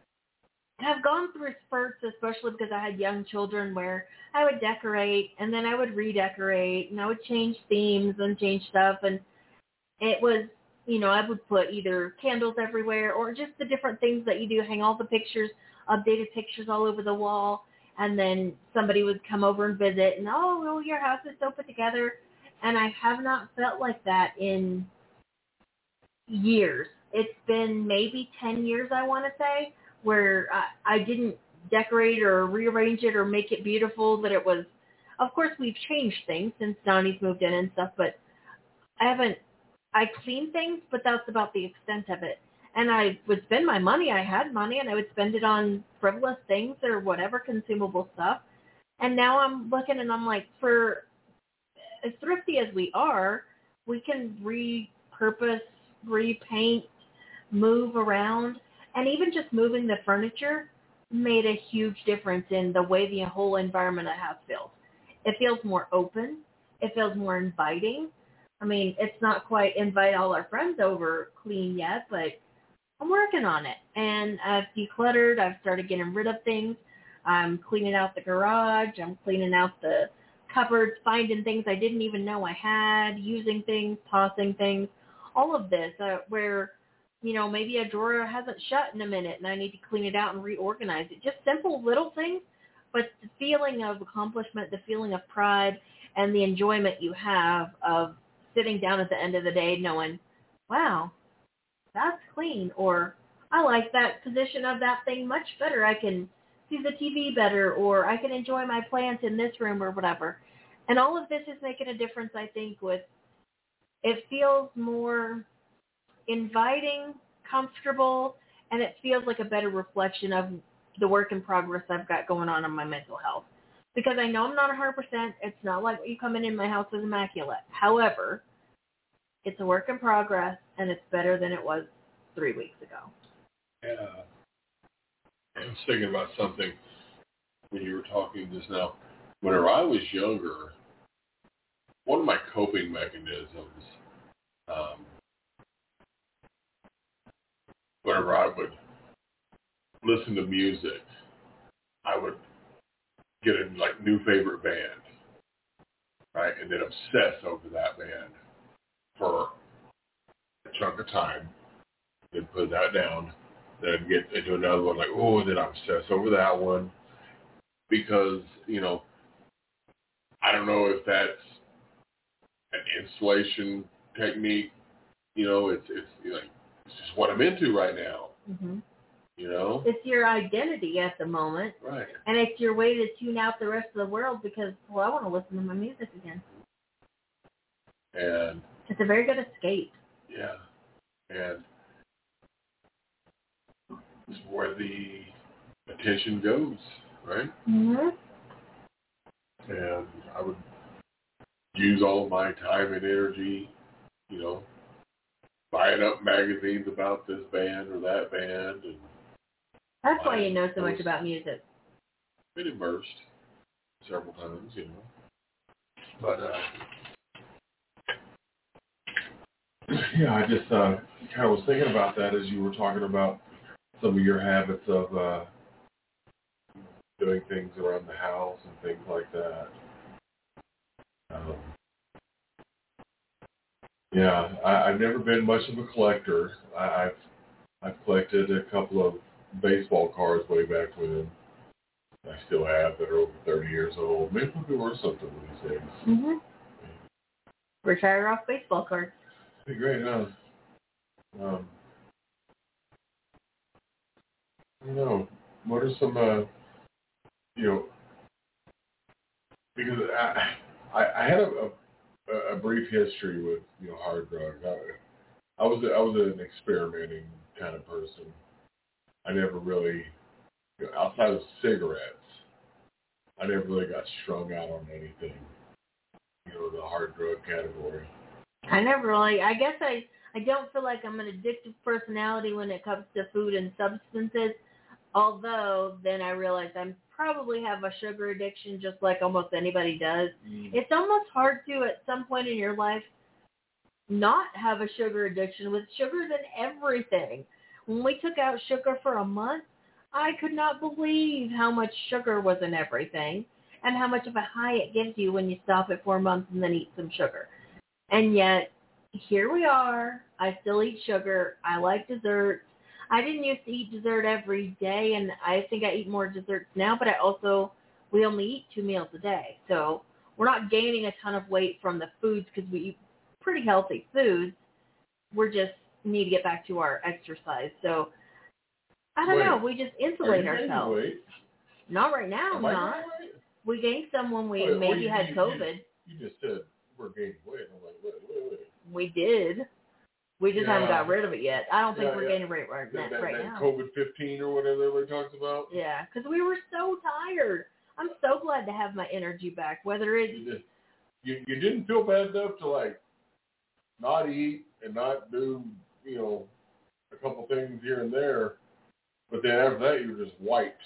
have gone through spurts, especially because I had young children, where I would decorate and then I would redecorate and I would change themes and change stuff. And it was, you know, I would put either candles everywhere or just the different things that you do, hang all the pictures, updated pictures all over the wall. And then somebody would come over and visit and, oh, well, your house is so put together. And I have not felt like that in years. It's been maybe ten years, I want to say, where I, I didn't decorate or rearrange it or make it beautiful, but it was, of course, we've changed things since Donnie's moved in and stuff, but I haven't, I clean things, but that's about the extent of it. And I would spend my money, I had money, and I would spend it on frivolous things or whatever, consumable stuff. And now I'm looking and I'm like, for as thrifty as we are, we can repurpose, repaint, move around. And even just moving the furniture made a huge difference in the way the whole environment of the house feels. It feels more open. It feels more inviting. I mean, it's not quite invite all our friends over clean yet, but I'm working on it. And I've decluttered. I've started getting rid of things. I'm cleaning out the garage. I'm cleaning out the cupboards, finding things I didn't even know I had, using things, tossing things, all of this uh, where, you know, maybe a drawer hasn't shut in a minute and I need to clean it out and reorganize it. Just simple little things, but the feeling of accomplishment, the feeling of pride, and the enjoyment you have of sitting down at the end of the day knowing, wow, that's clean, or I like that position of that thing much better. I can see the T V better, or I can enjoy my plants in this room or whatever. And all of this is making a difference, I think, with it feels more inviting, comfortable, and it feels like a better reflection of the work in progress I've got going on in my mental health. Because I know I'm not one hundred percent. It's not like you coming in my house is immaculate. However, it's a work in progress, and it's better than it was three weeks ago. Yeah. I was thinking about something when you were talking just now. Whenever I was younger, one of my coping mechanisms um, whenever I would listen to music, I would get a like new favorite band, right, and then obsess over that band for a chunk of time, then put that down, then get into another one, like, oh, then I obsess over that one, because, you know, I don't know if that's an installation technique, you know, it's, it's, you know, it's just what I'm into right now, Mm-hmm. you know? It's your identity at the moment. Right. And it's your way to tune out the rest of the world because, well, I want to listen to my music again. And it's a very good escape. Yeah. And it's where the attention goes, right? Mm-hmm. And I would use all of my time and energy, you know, buying up magazines about this band or that band. And that's why you know so much about music. Been immersed several times, you know. But, uh, yeah, I just uh, kind of was thinking about that as you were talking about some of your habits of uh, doing things around the house and things like that. Um, yeah, I, I've never been much of a collector. I, I've I've collected a couple of baseball cards way back when. I still have that are over thirty years old. Maybe it'll be worth something these days. Mm-hmm. Retire off baseball cards. Be great, huh? Um, I don't know. What are some, uh, you know, because I, I, I had a, a, a brief history with, you know, hard drugs. I, I was I was an experimenting kind of person. I never really, you know, outside of cigarettes, I never really got strung out on anything, you know, the hard drug category. I never really, I guess I, I don't feel like I'm an addictive personality when it comes to food and substances, although then I realize I probably have a sugar addiction just like almost anybody does. Mm. It's almost hard to, at some point in your life, not have a sugar addiction. With sugar's in everything. When we took out sugar for a month, I could not believe how much sugar was in everything and how much of a high it gives you when you stop it for a month and then eat some sugar. And yet, here we are. I still eat sugar. I like desserts. I didn't used to eat dessert every day, and I think I eat more desserts now, but I also, we only eat two meals a day. So we're not gaining a ton of weight from the foods because we eat pretty healthy foods. We're just need to get back to our exercise. So, I don't Wait, know. We just insulate are you ourselves. weight? Not right now, Am I not. right? We gained some when we Wait, maybe well, you, had you, COVID. You, you just said we're gaining weight. I'm like, wait, wait, wait. We did. We just yeah. haven't got rid of it yet. I don't think yeah, we're yeah. gaining weight right, that, that, right that now. COVID fifteen or whatever everybody talks about? Yeah, because we were so tired. I'm so glad to have my energy back. Whether it's... You, you, you didn't feel bad enough to, like, not eat and not do, you know, a couple things here and there, but then after that you were just wiped.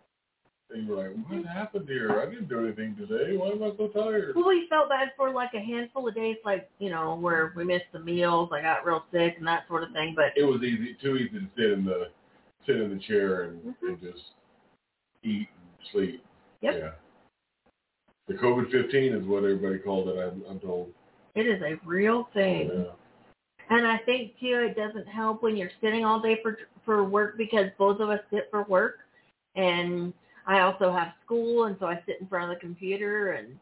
And you were like, what happened here? I didn't do anything today. Why am I so tired? Well, we felt bad for like a handful of days, like, you know, where we missed the meals, I got real sick and that sort of thing. But it was easy, too easy to sit in the sit in the chair and, mm-hmm. and just eat and sleep. Yep. Yeah. The COVID fifteen is what everybody called it, I'm, I'm told. It is a real thing. Yeah. And I think, too, it doesn't help when you're sitting all day for for work because both of us sit for work. And I also have school, and so I sit in front of the computer. And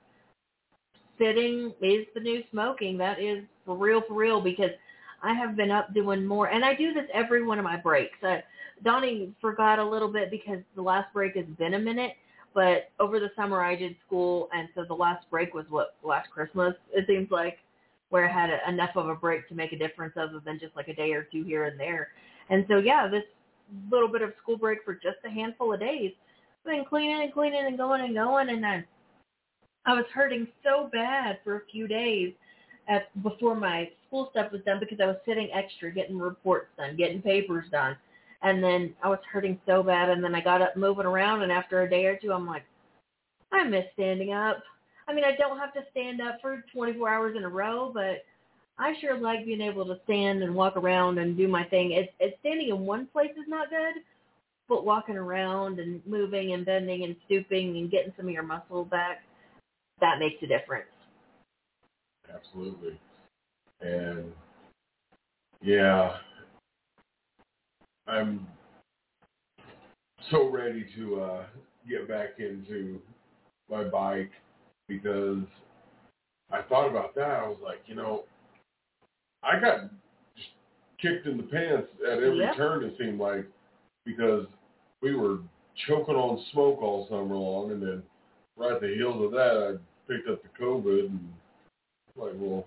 sitting is the new smoking. That is for real, for real, because I have been up doing more. And I do this every one of my breaks. Uh, Donnie forgot a little bit because the last break has been a minute. But over the summer, I did school, and so the last break was, what, last Christmas, it seems like, where I had a, enough of a break to make a difference other than just like a day or two here and there. And so, yeah, this little bit of school break for just a handful of days, I've been cleaning and cleaning and going and going, and I, I was hurting so bad for a few days at, before my school stuff was done because I was sitting extra, getting reports done, getting papers done. And then I was hurting so bad, and then I got up moving around, and after a day or two, I'm like, I miss standing up. I mean, I don't have to stand up for twenty-four hours in a row, but I sure like being able to stand and walk around and do my thing. It's, it's standing in one place is not good, but walking around and moving and bending and stooping and getting some of your muscle back, that makes a difference. Absolutely. And, yeah, I'm so ready to uh, get back into my bike because I thought about that. I was like, you know, I got just kicked in the pants at every yep. turn, it seemed like, because we were choking on smoke all summer long, and then right at the heels of that, I picked up the COVID, and like, well,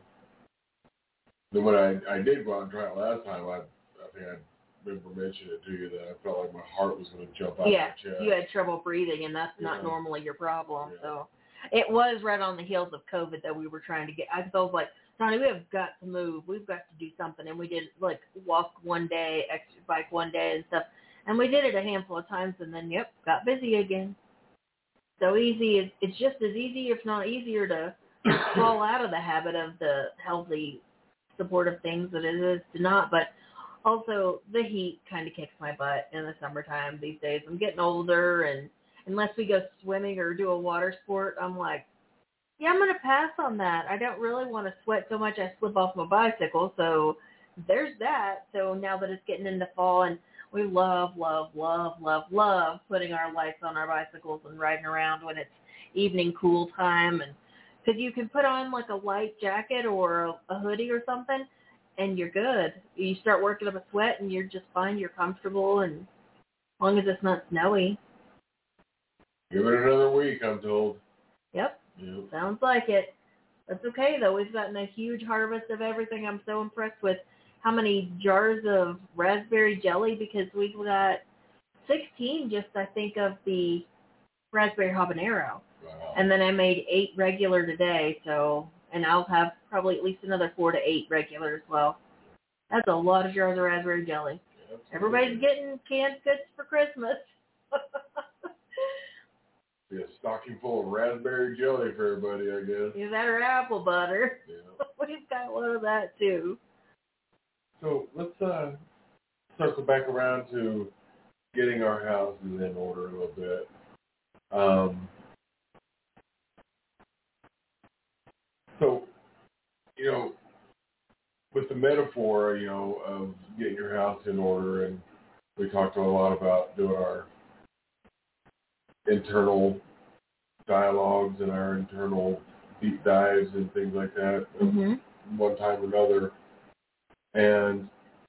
then when I, I did go out and try it last time, I, I think I remember mentioning it to you that I felt like my heart was going to jump out yeah, of my chest. You had trouble breathing, and that's yeah. not normally your problem. Yeah. So it was right on the heels of COVID that we were trying to get. I was like, Donnie, we have got to move. We've got to do something. And we did, like, walk one day, extra bike one day and stuff. And we did it a handful of times, and then, yep, got busy again. So easy. It's, it's just as easy, if not easier, to fall out of the habit of the healthy, supportive things that it is to not. But also, the heat kind of kicks my butt in the summertime these days. I'm getting older, and unless we go swimming or do a water sport, I'm like, yeah, I'm going to pass on that. I don't really want to sweat so much I slip off my bicycle. So there's that. So now that it's getting into fall, and we love, love, love, love, love putting our lights on our bicycles and riding around when it's evening cool time. And because you can put on like a light jacket or a, a hoodie or something, and you're good. You start working up a sweat, and you're just fine. You're comfortable, and as long as it's not snowy. Give it another week, I'm told. Yep. Yep. Sounds like it. That's okay, though. We've gotten a huge harvest of everything. I'm so impressed with how many jars of raspberry jelly, because we got sixteen just, I think, of the raspberry habanero. Wow. And then I made eight regular today, so, and I'll have probably at least another four to eight regular as well. That's a lot of jars of raspberry jelly. Yep. Everybody's getting canned goods for Christmas. Be a stocking full of raspberry jelly for everybody, I guess. Is that or apple butter? Yeah. We've got one of that, too. So let's uh, circle back around to getting our houses in order a little bit. Um, so, you know, with the metaphor, you know, of getting your house in order, and we talked a lot about doing our internal dialogues and our internal deep dives and things like that, mm-hmm. one time or another. And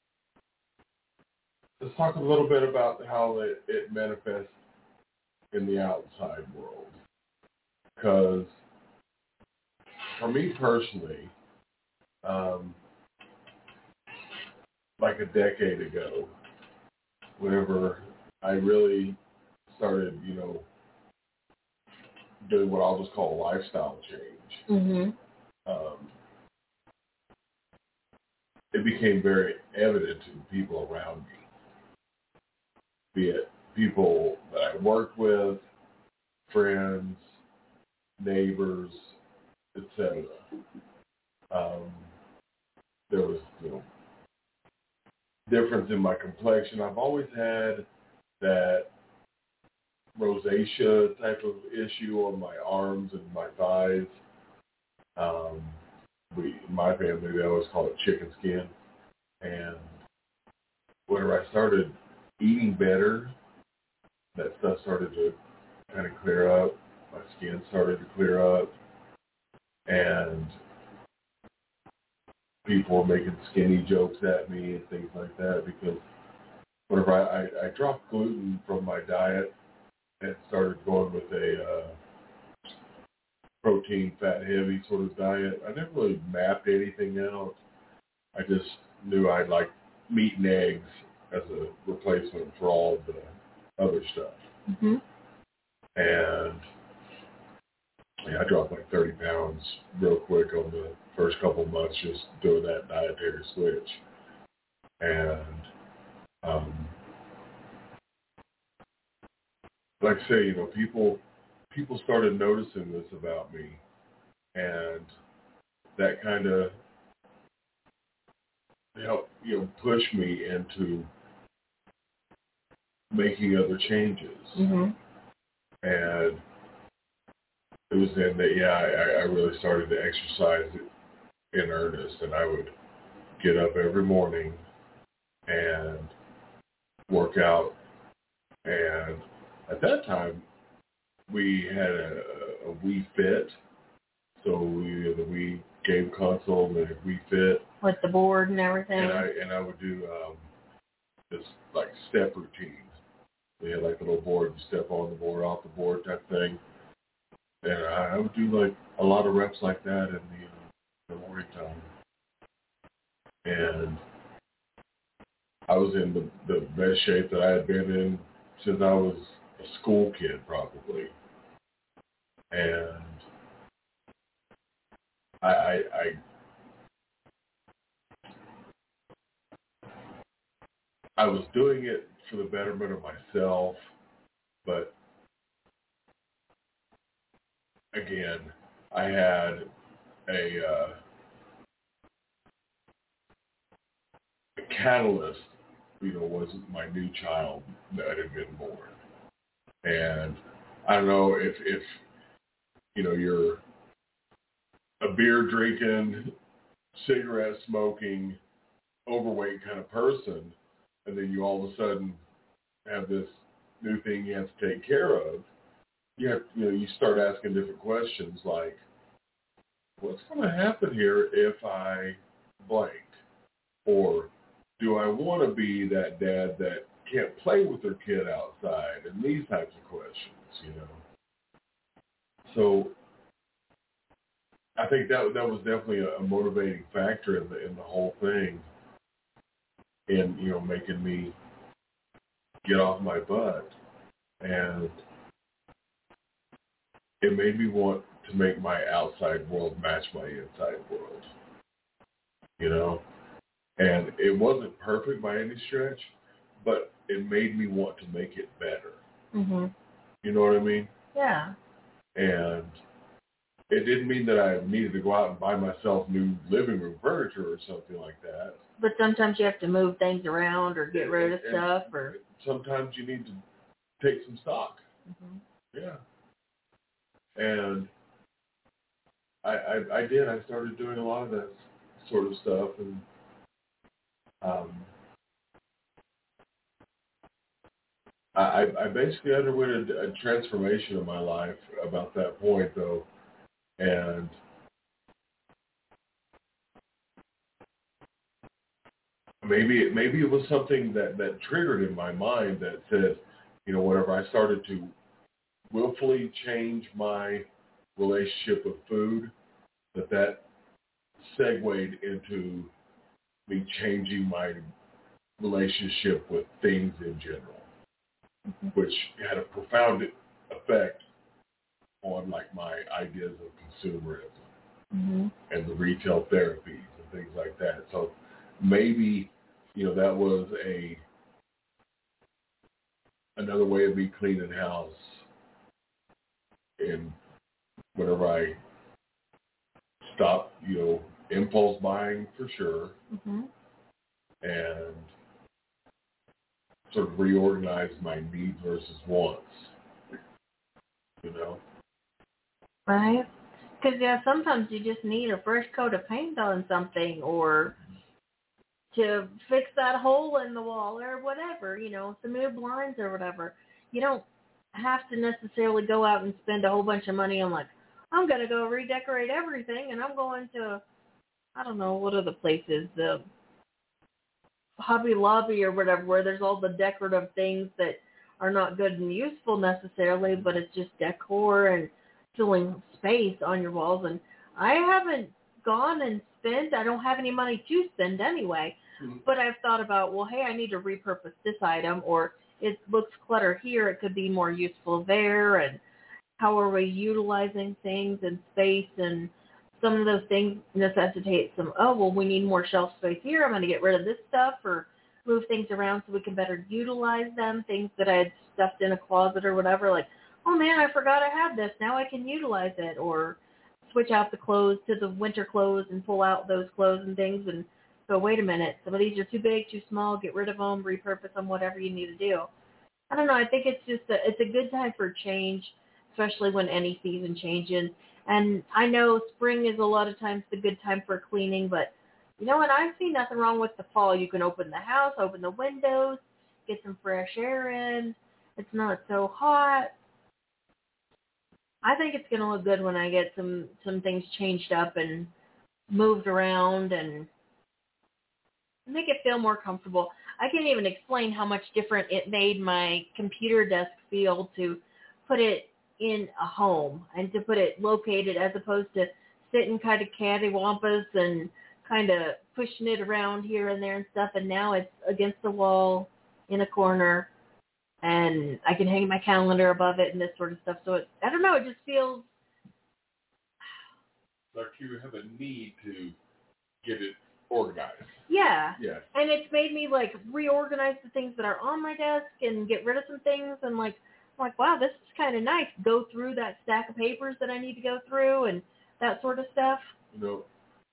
let's talk a little bit about how it, it manifests in the outside world. Because for me personally, um, like a decade ago, whenever I really started, you know, doing what I'll just call a lifestyle change, mm-hmm. um, it became very evident to the people around me, be it people that I worked with, friends, neighbors, et cetera. Um, there was, you know, difference in my complexion. I've always had that rosacea type of issue on my arms and my thighs. Um, we, in my family, they always call it chicken skin. And whenever I started eating better, that stuff started to kind of clear up. My skin started to clear up. And people were making skinny jokes at me and things like that, because whenever I, I, I dropped gluten from my diet and started going with a uh, protein, fat, heavy sort of diet, I never really mapped anything out. I just knew I'd like meat and eggs as a replacement for all the other stuff. Mm-hmm. And yeah, I dropped like thirty pounds real quick on the first couple of months just doing that dietary switch. And um, like I say, you know, people people started noticing this about me, and that kind of helped, you know, push me into making other changes. Mm-hmm. And it was then that, yeah, I, I really started to exercise in earnest. And I would get up every morning and work out. And at that time, we had a, a Wii Fit. So we had the Wii game console and the Wii Fit. With the board and everything. And I and I would do um, this like step routines. We had like a little board, you step on the board, off the board type thing. And I, I would do like a lot of reps like that in the, uh, the morning time. And I was in the, the best shape that I had been in since I was a school kid, probably. And I, I, I I was doing it for the betterment of myself, but again, I had a, uh, a catalyst, you know, was my new child that had been born. And I don't know if, if you know, you're a beer drinking, cigarette smoking, overweight kind of person, and then you all of a sudden have this new thing you have to take care of, you have, you know, you start asking different questions like, what's going to happen here if I blank? Or do I want to be that dad that can't play with their kid outside? And these types of questions, you know. So I think that that was definitely a, a motivating factor in the in the whole thing. In, you know, making me get off my butt. And it made me want to make my outside world match my inside world. You know? And it wasn't perfect by any stretch, but it made me want to make it better. Mm-hmm. You know what I mean? Yeah. And it didn't mean that I needed to go out and buy myself new living room furniture or something like that. But sometimes you have to move things around or get rid of and, stuff, or sometimes you need to take some stock. Mm-hmm. Yeah. And I, I I did. I started doing a lot of that sort of stuff, and um, I, I basically underwent a, a transformation in my life about that point, though, and maybe it, maybe it was something that, that triggered in my mind that said, you know, whenever I started to willfully change my relationship with food, that that segued into me changing my relationship with things in general, mm-hmm. which had a profound effect on like my ideas of consumerism mm-hmm. and the retail therapies and things like that. So maybe, you know, that was a another way of me cleaning house and whenever I stopped, you know, impulse buying for sure, mm-hmm. and sort of reorganized my needs versus wants, you know? Right? Because, yeah, sometimes you just need a fresh coat of paint on something or to fix that hole in the wall or whatever, you know, some new blinds or whatever. You don't have to necessarily go out and spend a whole bunch of money on, like, I'm going to go redecorate everything and I'm going to, I don't know, what are the places, the Hobby Lobby or whatever, where there's all the decorative things that are not good and useful necessarily, but it's just decor and filling space on your walls. And I haven't gone and spent, I don't have any money to spend anyway, mm-hmm. but I've thought about, well, hey, I need to repurpose this item, or it looks cluttered here, it could be more useful there, and how are we utilizing things and space, and some of those things necessitate some, oh, well, we need more shelf space here, I'm going to get rid of this stuff, or move things around so we can better utilize them, things that I had stuffed in a closet or whatever, like, oh man, I forgot I had this, now I can utilize it, or switch out the clothes to the winter clothes and pull out those clothes and things and go, wait a minute, some of these are too big, too small, get rid of them, repurpose them, whatever you need to do. I don't know. I think it's just a, it's a good time for change, especially when any season changes. And I know spring is a lot of times the good time for cleaning, but you know what? I see nothing wrong with the fall. You can open the house, open the windows, get some fresh air in. It's not so hot. I think it's going to look good when I get some, some things changed up and moved around and make it feel more comfortable. I can't even explain how much different it made my computer desk feel to put it in a home and to put it located as opposed to sitting kind of cattywampus and kind of pushing it around here and there and stuff. And now it's against the wall in a corner, and I can hang my calendar above it and this sort of stuff. So it, I don't know, it just feels like you have a need to get it organized. Yeah. Yeah. And it's made me like reorganize the things that are on my desk and get rid of some things, and like I'm like, wow, this is kind of nice. Go through that stack of papers that I need to go through and that sort of stuff. You know,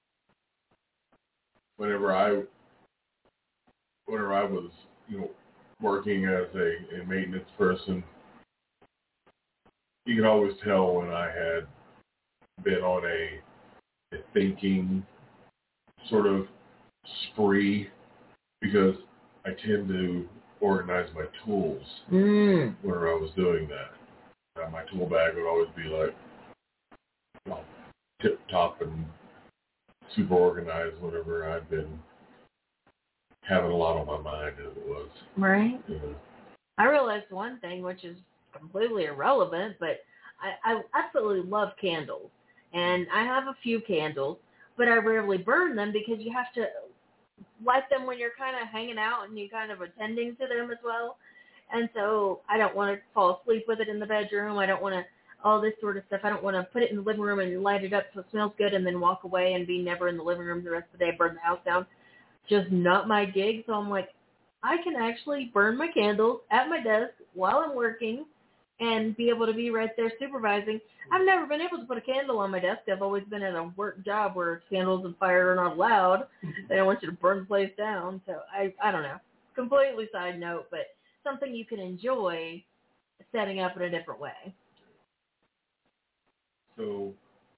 whenever I whenever I was, you know, working as a, a maintenance person, you could always tell when I had been on a, a thinking sort of spree, because I tend to organize my tools mm. whenever I was doing that. Uh, my tool bag would always be like, you know, tip-top and super organized whenever I've been having a lot on my mind, as it was. Right. Yeah. I realized one thing, which is completely irrelevant, but I, I absolutely love candles. And I have a few candles, but I rarely burn them because you have to light them when you're kind of hanging out and you're kind of attending to them as well. And so I don't want to fall asleep with it in the bedroom. I don't want to, all this sort of stuff. I don't want to put it in the living room and light it up so it smells good and then walk away and be never in the living room the rest of the day, burn the house down. Just not my gig. So I'm like, I can actually burn my candles at my desk while I'm working and be able to be right there supervising. I've never been able to put a candle on my desk. I've always been in a work job where candles and fire are not allowed. They don't want you to burn the place down. So I, I don't know. Completely side note, but something you can enjoy setting up in a different way. So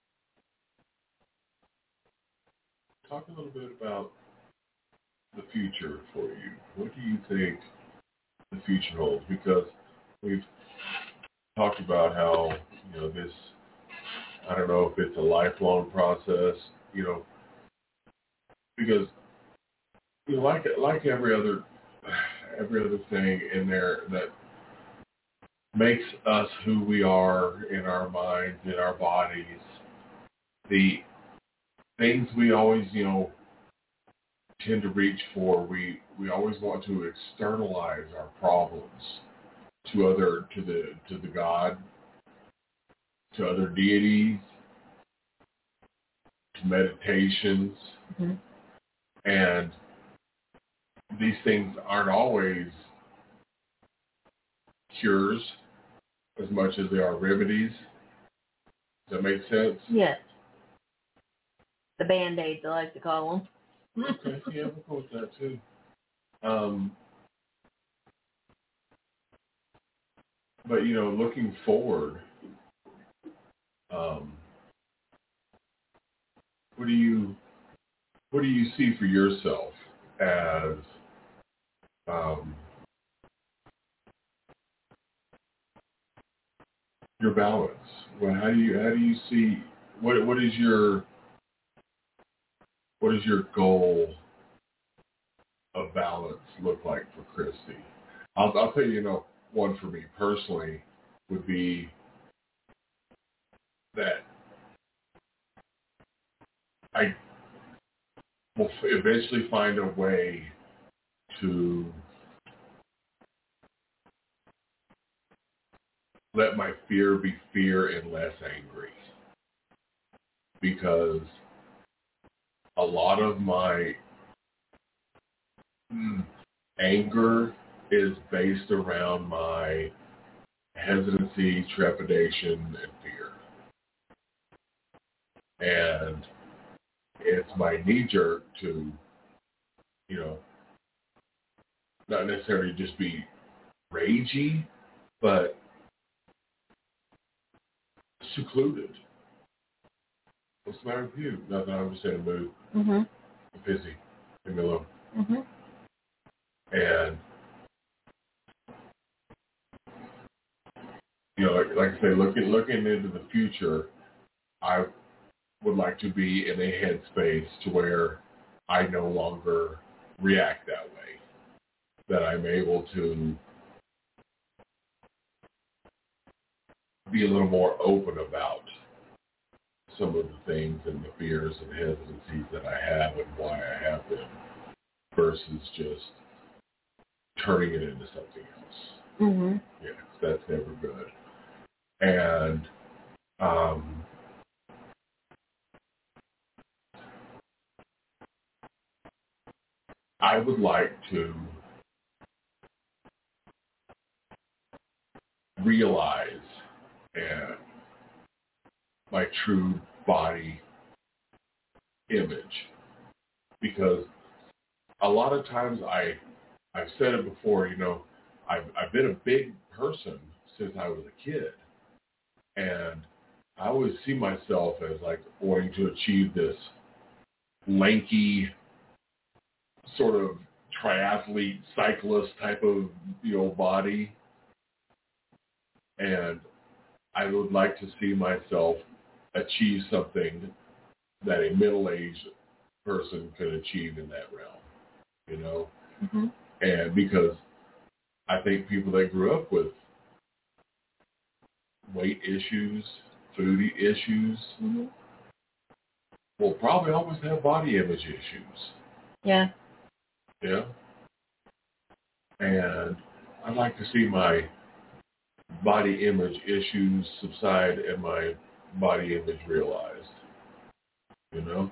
talk a little bit about the future for you. What do you think the future holds? Because we've talked about how, you know, this, I don't know if it's a lifelong process, you know, because, you know, like like every other every other thing in there that makes us who we are in our minds, in our bodies, the things we always, you know, tend to reach for, we, we always want to externalize our problems to other, to the, to the God, to other deities, to meditations. Mm-hmm. And these things aren't always cures as much as they are remedies. Does that make sense? Yes. The Band-Aids, I like to call them. Okay, yeah, we'll go with that too. Um, but, you know, looking forward, um, what do you what do you see for yourself as um, your balance? Well, how do you how do you see what what is your what is your goal of balance look like for Christy? I'll, I'll tell you, you know, one for me personally would be that I will eventually find a way to let my fear be fear and less angry. Because a lot of my mm, anger is based around my hesitancy, trepidation, and fear. And it's my knee-jerk to you know, not necessarily just be ragey, but secluded. What's the matter with you? Nothing. I'm just in a mood. Mm-hmm. I'm busy. Leave me alone. Mm-hmm. And you know, like, like I say, looking looking into the future, I would like to be in a headspace to where I no longer react that way. That I'm able to be a little more open about some of the things and the fears and hesitancies that I have and why I have them, versus just turning it into something else. Mm-hmm. Yeah, that's never good. And um, I would like to realize and my true body image, because a lot of times I, I've said it before, you know, I've, I've been a big person since I was a kid, and I always see myself as like wanting to achieve this lanky sort of triathlete, cyclist type of, you know, body, and I would like to see myself achieve something that a middle-aged person can achieve in that realm, you know? Mm-hmm. And because I think people that grew up with weight issues, food issues, mm-hmm. will probably always have body image issues. Yeah. Yeah. And I'd like to see my body image issues subside and my body image realized. You know?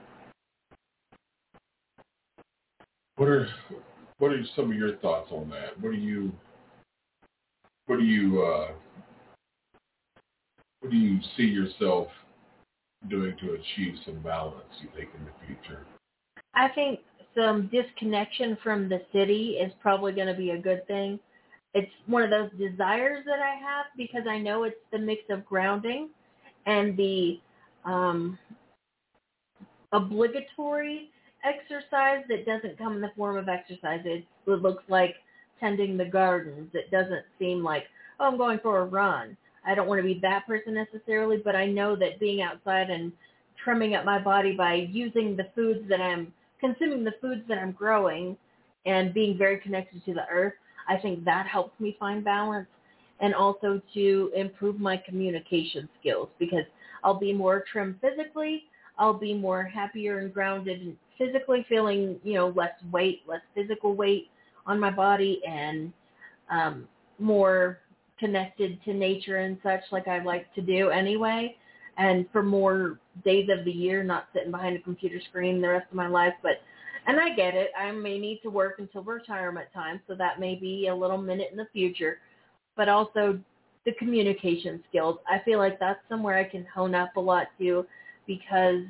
What are what are some of your thoughts on that? What do you what do you uh, what do you see yourself doing to achieve some balance, you think, in the future? I think some disconnection from the city is probably going to be a good thing. It's one of those desires that I have because I know it's the mix of grounding and the um, obligatory exercise that doesn't come in the form of exercise. It, it looks like tending the gardens. It doesn't seem like, oh, I'm going for a run. I don't want to be that person necessarily, but I know that being outside and trimming up my body by using the foods that I'm consuming, the foods that I'm growing, and being very connected to the earth, I think that helps me find balance, and also to improve my communication skills, because I'll be more trim physically, I'll be more happier and grounded and physically, feeling, you know, less weight, less physical weight on my body, and um, more connected to nature and such, like I like to do anyway, and for more days of the year, not sitting behind a computer screen the rest of my life. But and I get it. I may need to work until retirement time, so that may be a little minute in the future. But also the communication skills. I feel like that's somewhere I can hone up a lot too, because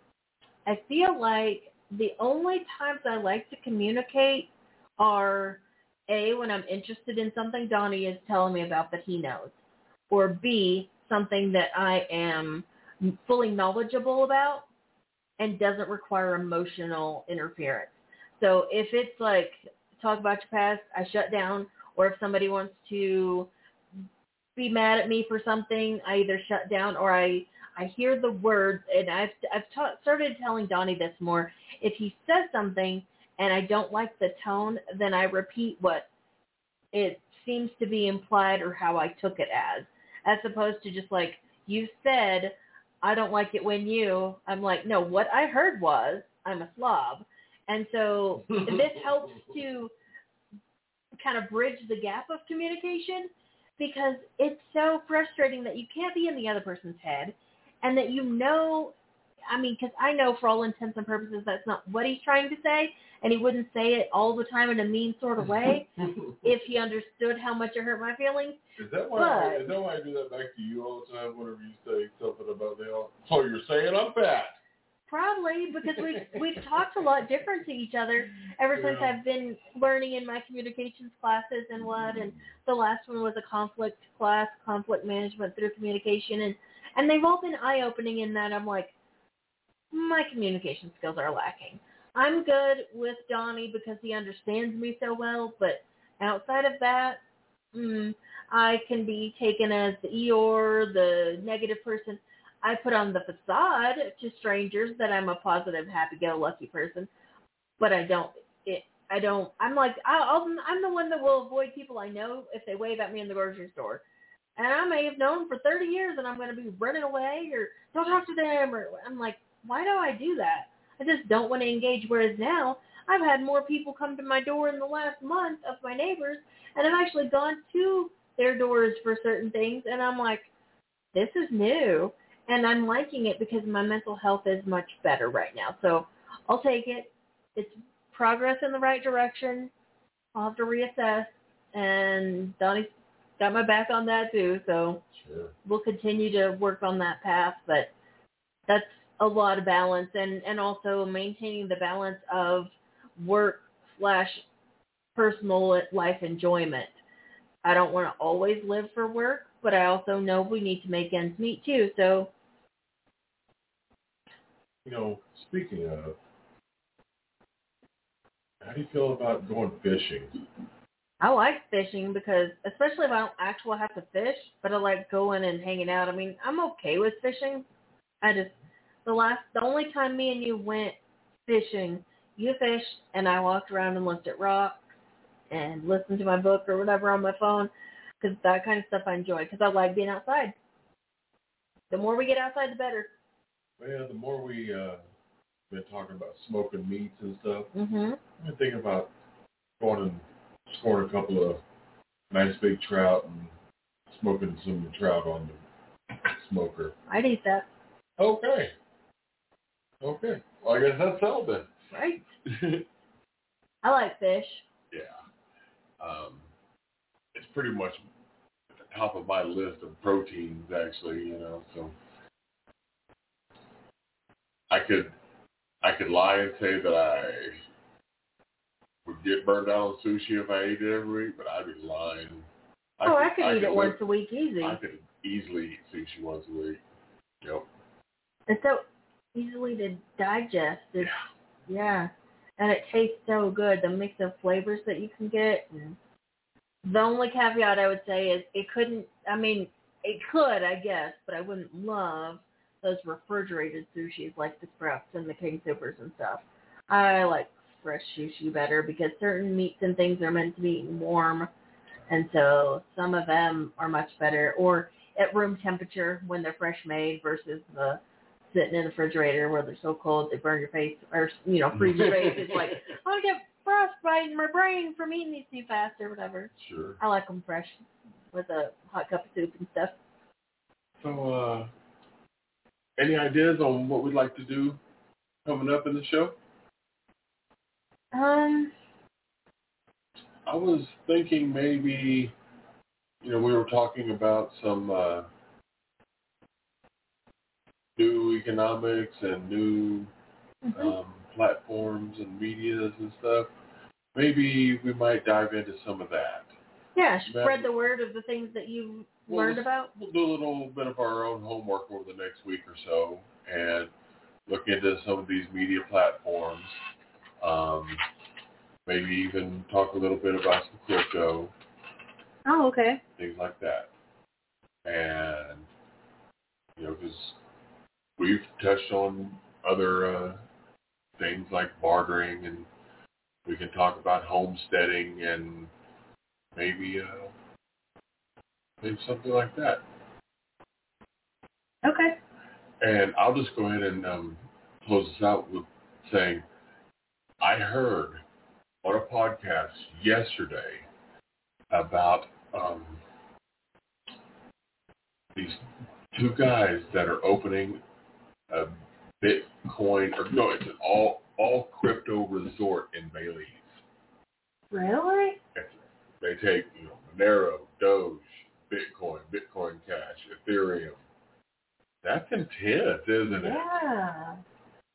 I feel like the only times I like to communicate are, A, when I'm interested in something Donnie is telling me about that he knows, or B, something that I am fully knowledgeable about and doesn't require emotional interference. So if it's like, talk about your past, I shut down, or if somebody wants to be mad at me for something, I either shut down or I, I hear the words, and I've, I've ta- started telling Donnie this more. If he says something and I don't like the tone, then I repeat what it seems to be implied or how I took it as, as opposed to just like, you said, I don't like it when you, I'm like, no, what I heard was, I'm a slob. And so this helps to kind of bridge the gap of communication, because it's so frustrating that you can't be in the other person's head, and that you know, I mean, because I know for all intents and purposes that's not what he's trying to say, and he wouldn't say it all the time in a mean sort of way if he understood how much it hurt my feelings. Is that why? I, is that why I do that back to you all the time? Whenever you say something about the, so you're saying I'm fat? Probably. probably, because we've, we've talked a lot different to each other ever since Yeah. I've been learning in my communications classes and what, and the last one was a conflict class, conflict management through communication, and, and they've all been eye-opening in that I'm like, my communication skills are lacking. I'm good with Donnie because he understands me so well, but outside of that, mm, I can be taken as the Eeyore, the negative person. I put on the facade to strangers that I'm a positive, happy-go-lucky person, but I don't. It. I don't. I'm like I'll, I'm the one that will avoid people I know if they wave at me in the grocery store, and I may have known for thirty years, and I'm going to be running away or don't talk to them, or I'm like, why do I do that? I just don't want to engage. Whereas now, I've had more people come to my door in the last month of my neighbors, and I've actually gone to their doors for certain things, and I'm like, this is new. And I'm liking it because my mental health is much better right now. So I'll take it. It's progress in the right direction. I'll have to reassess. And Donnie's got my back on that too. So sure. We'll continue to work on that path. But that's a lot of balance. And, and also maintaining the balance of work slash personal life enjoyment. I don't want to always live for work, but I also know we need to make ends meet too. So, you know, speaking of, how do you feel about going fishing? I like fishing because, especially if I don't actually have to fish, but I like going and hanging out. I mean, I'm okay with fishing. I just, the last, the only time me and you went fishing, you fished and I walked around and looked at rocks and listened to my book or whatever on my phone, because that kind of stuff I enjoy, because I like being outside. The more we get outside, the better. Well, the more we uh, been talking about smoking meats and stuff, Mm-hmm. I've been thinking about going and scoring a couple of nice big trout and smoking some of the trout on the smoker. I'd eat that. Okay. Okay. Well, I guess that's all then. Right. I like fish. Yeah. Um, it's pretty much at the top of my list of proteins, actually, you know, so I could I could lie and say that I would get burned out on sushi if I ate it every week, but I'd be lying. I oh, could, I could I eat could it live, once a week easy. I could easily eat sushi once a week. Yep. It's so easily to digest. It's, yeah. Yeah. And it tastes so good, the mix of flavors that you can get. And the only caveat I would say is it couldn't, I mean, it could, I guess, but I wouldn't love those refrigerated sushis like the Sprouts and the King Soopers and stuff. I like fresh sushi better because certain meats and things are meant to be eaten warm, and so some of them are much better, or at room temperature when they're fresh made versus the sitting in the refrigerator where they're so cold they burn your face, or, you know, freeze your face. It's like, I get frostbite in my brain from eating these too fast or whatever. Sure. I like them fresh with a hot cup of soup and stuff. So, uh, any ideas on what we'd like to do coming up in the show? Um, I was thinking maybe, you know, we were talking about some uh, new economics and new mm-hmm. um, platforms and medias and stuff. Maybe we might dive into some of that. Yeah, spread the word of the things that you've we'll, learned about. We'll do a little bit of our own homework over the next week or so and look into some of these media platforms. Um, maybe even talk a little bit about some crypto. Oh, okay. Things like that. And, you know, because we've touched on other uh, things like bartering, and we can talk about homesteading and maybe uh, maybe something like that. Okay. And I'll just go ahead and um, close this out with saying I heard on a podcast yesterday about um, these two guys that are opening a Bitcoin, or no, it's an all all crypto resort in Belize. Really? They take, you know, Monero, Doge, Bitcoin, Bitcoin Cash, Ethereum. That's intense, isn't it? Yeah.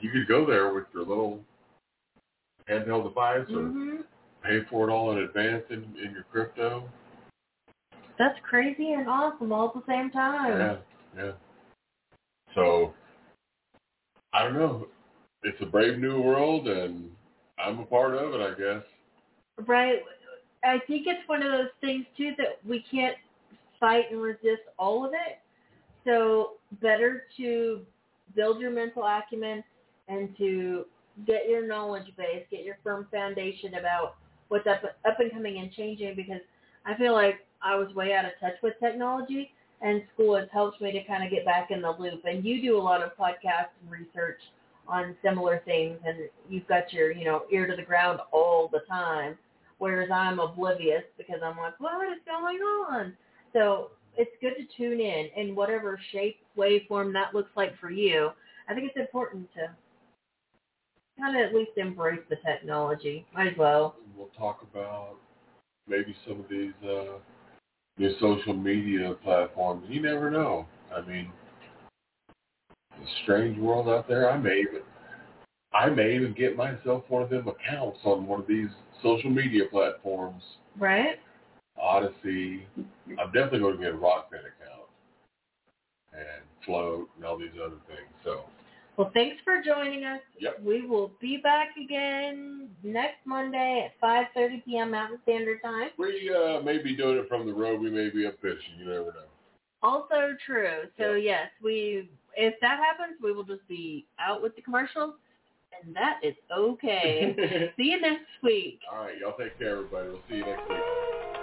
you could go there with your little handheld device or mm-hmm. pay for it all in advance in, in your crypto. That's crazy and awesome all at the same time. Yeah, yeah. So, I don't know. It's a brave new world, and I'm a part of it, I guess. Right. I think it's one of those things, too, that we can't fight and resist all of it. So, better to build your mental acumen and to get your knowledge base, get your firm foundation about what's up, up and coming and changing, because I feel like I was way out of touch with technology, and school has helped me to kind of get back in the loop. And you do a lot of podcasts and research on similar things, and you've got your, you know, ear to the ground all the time, whereas I'm oblivious because I'm like, what is going on? So it's good to tune in in whatever shape, way, form that looks like for you. I think it's important to kind of at least embrace the technology. Might as well. We'll talk about maybe some of these uh, new social media platforms. You never know. I mean, it's a strange world out there. I may even, I may even get myself one of them accounts on one of these social media platforms. Right. Odyssey. I'm definitely going to get a Rockband account and Float and all these other things. So. Well, thanks for joining us. Yep. We will be back again next Monday at five thirty p.m. Mountain Standard Time. We uh, may be doing it from the road. We may be up fishing. You never know. Also true. So, yes, we if that happens, we will just be out with the commercials, and that is okay. See you next week. All right. Y'all take care, everybody. We'll see you next week.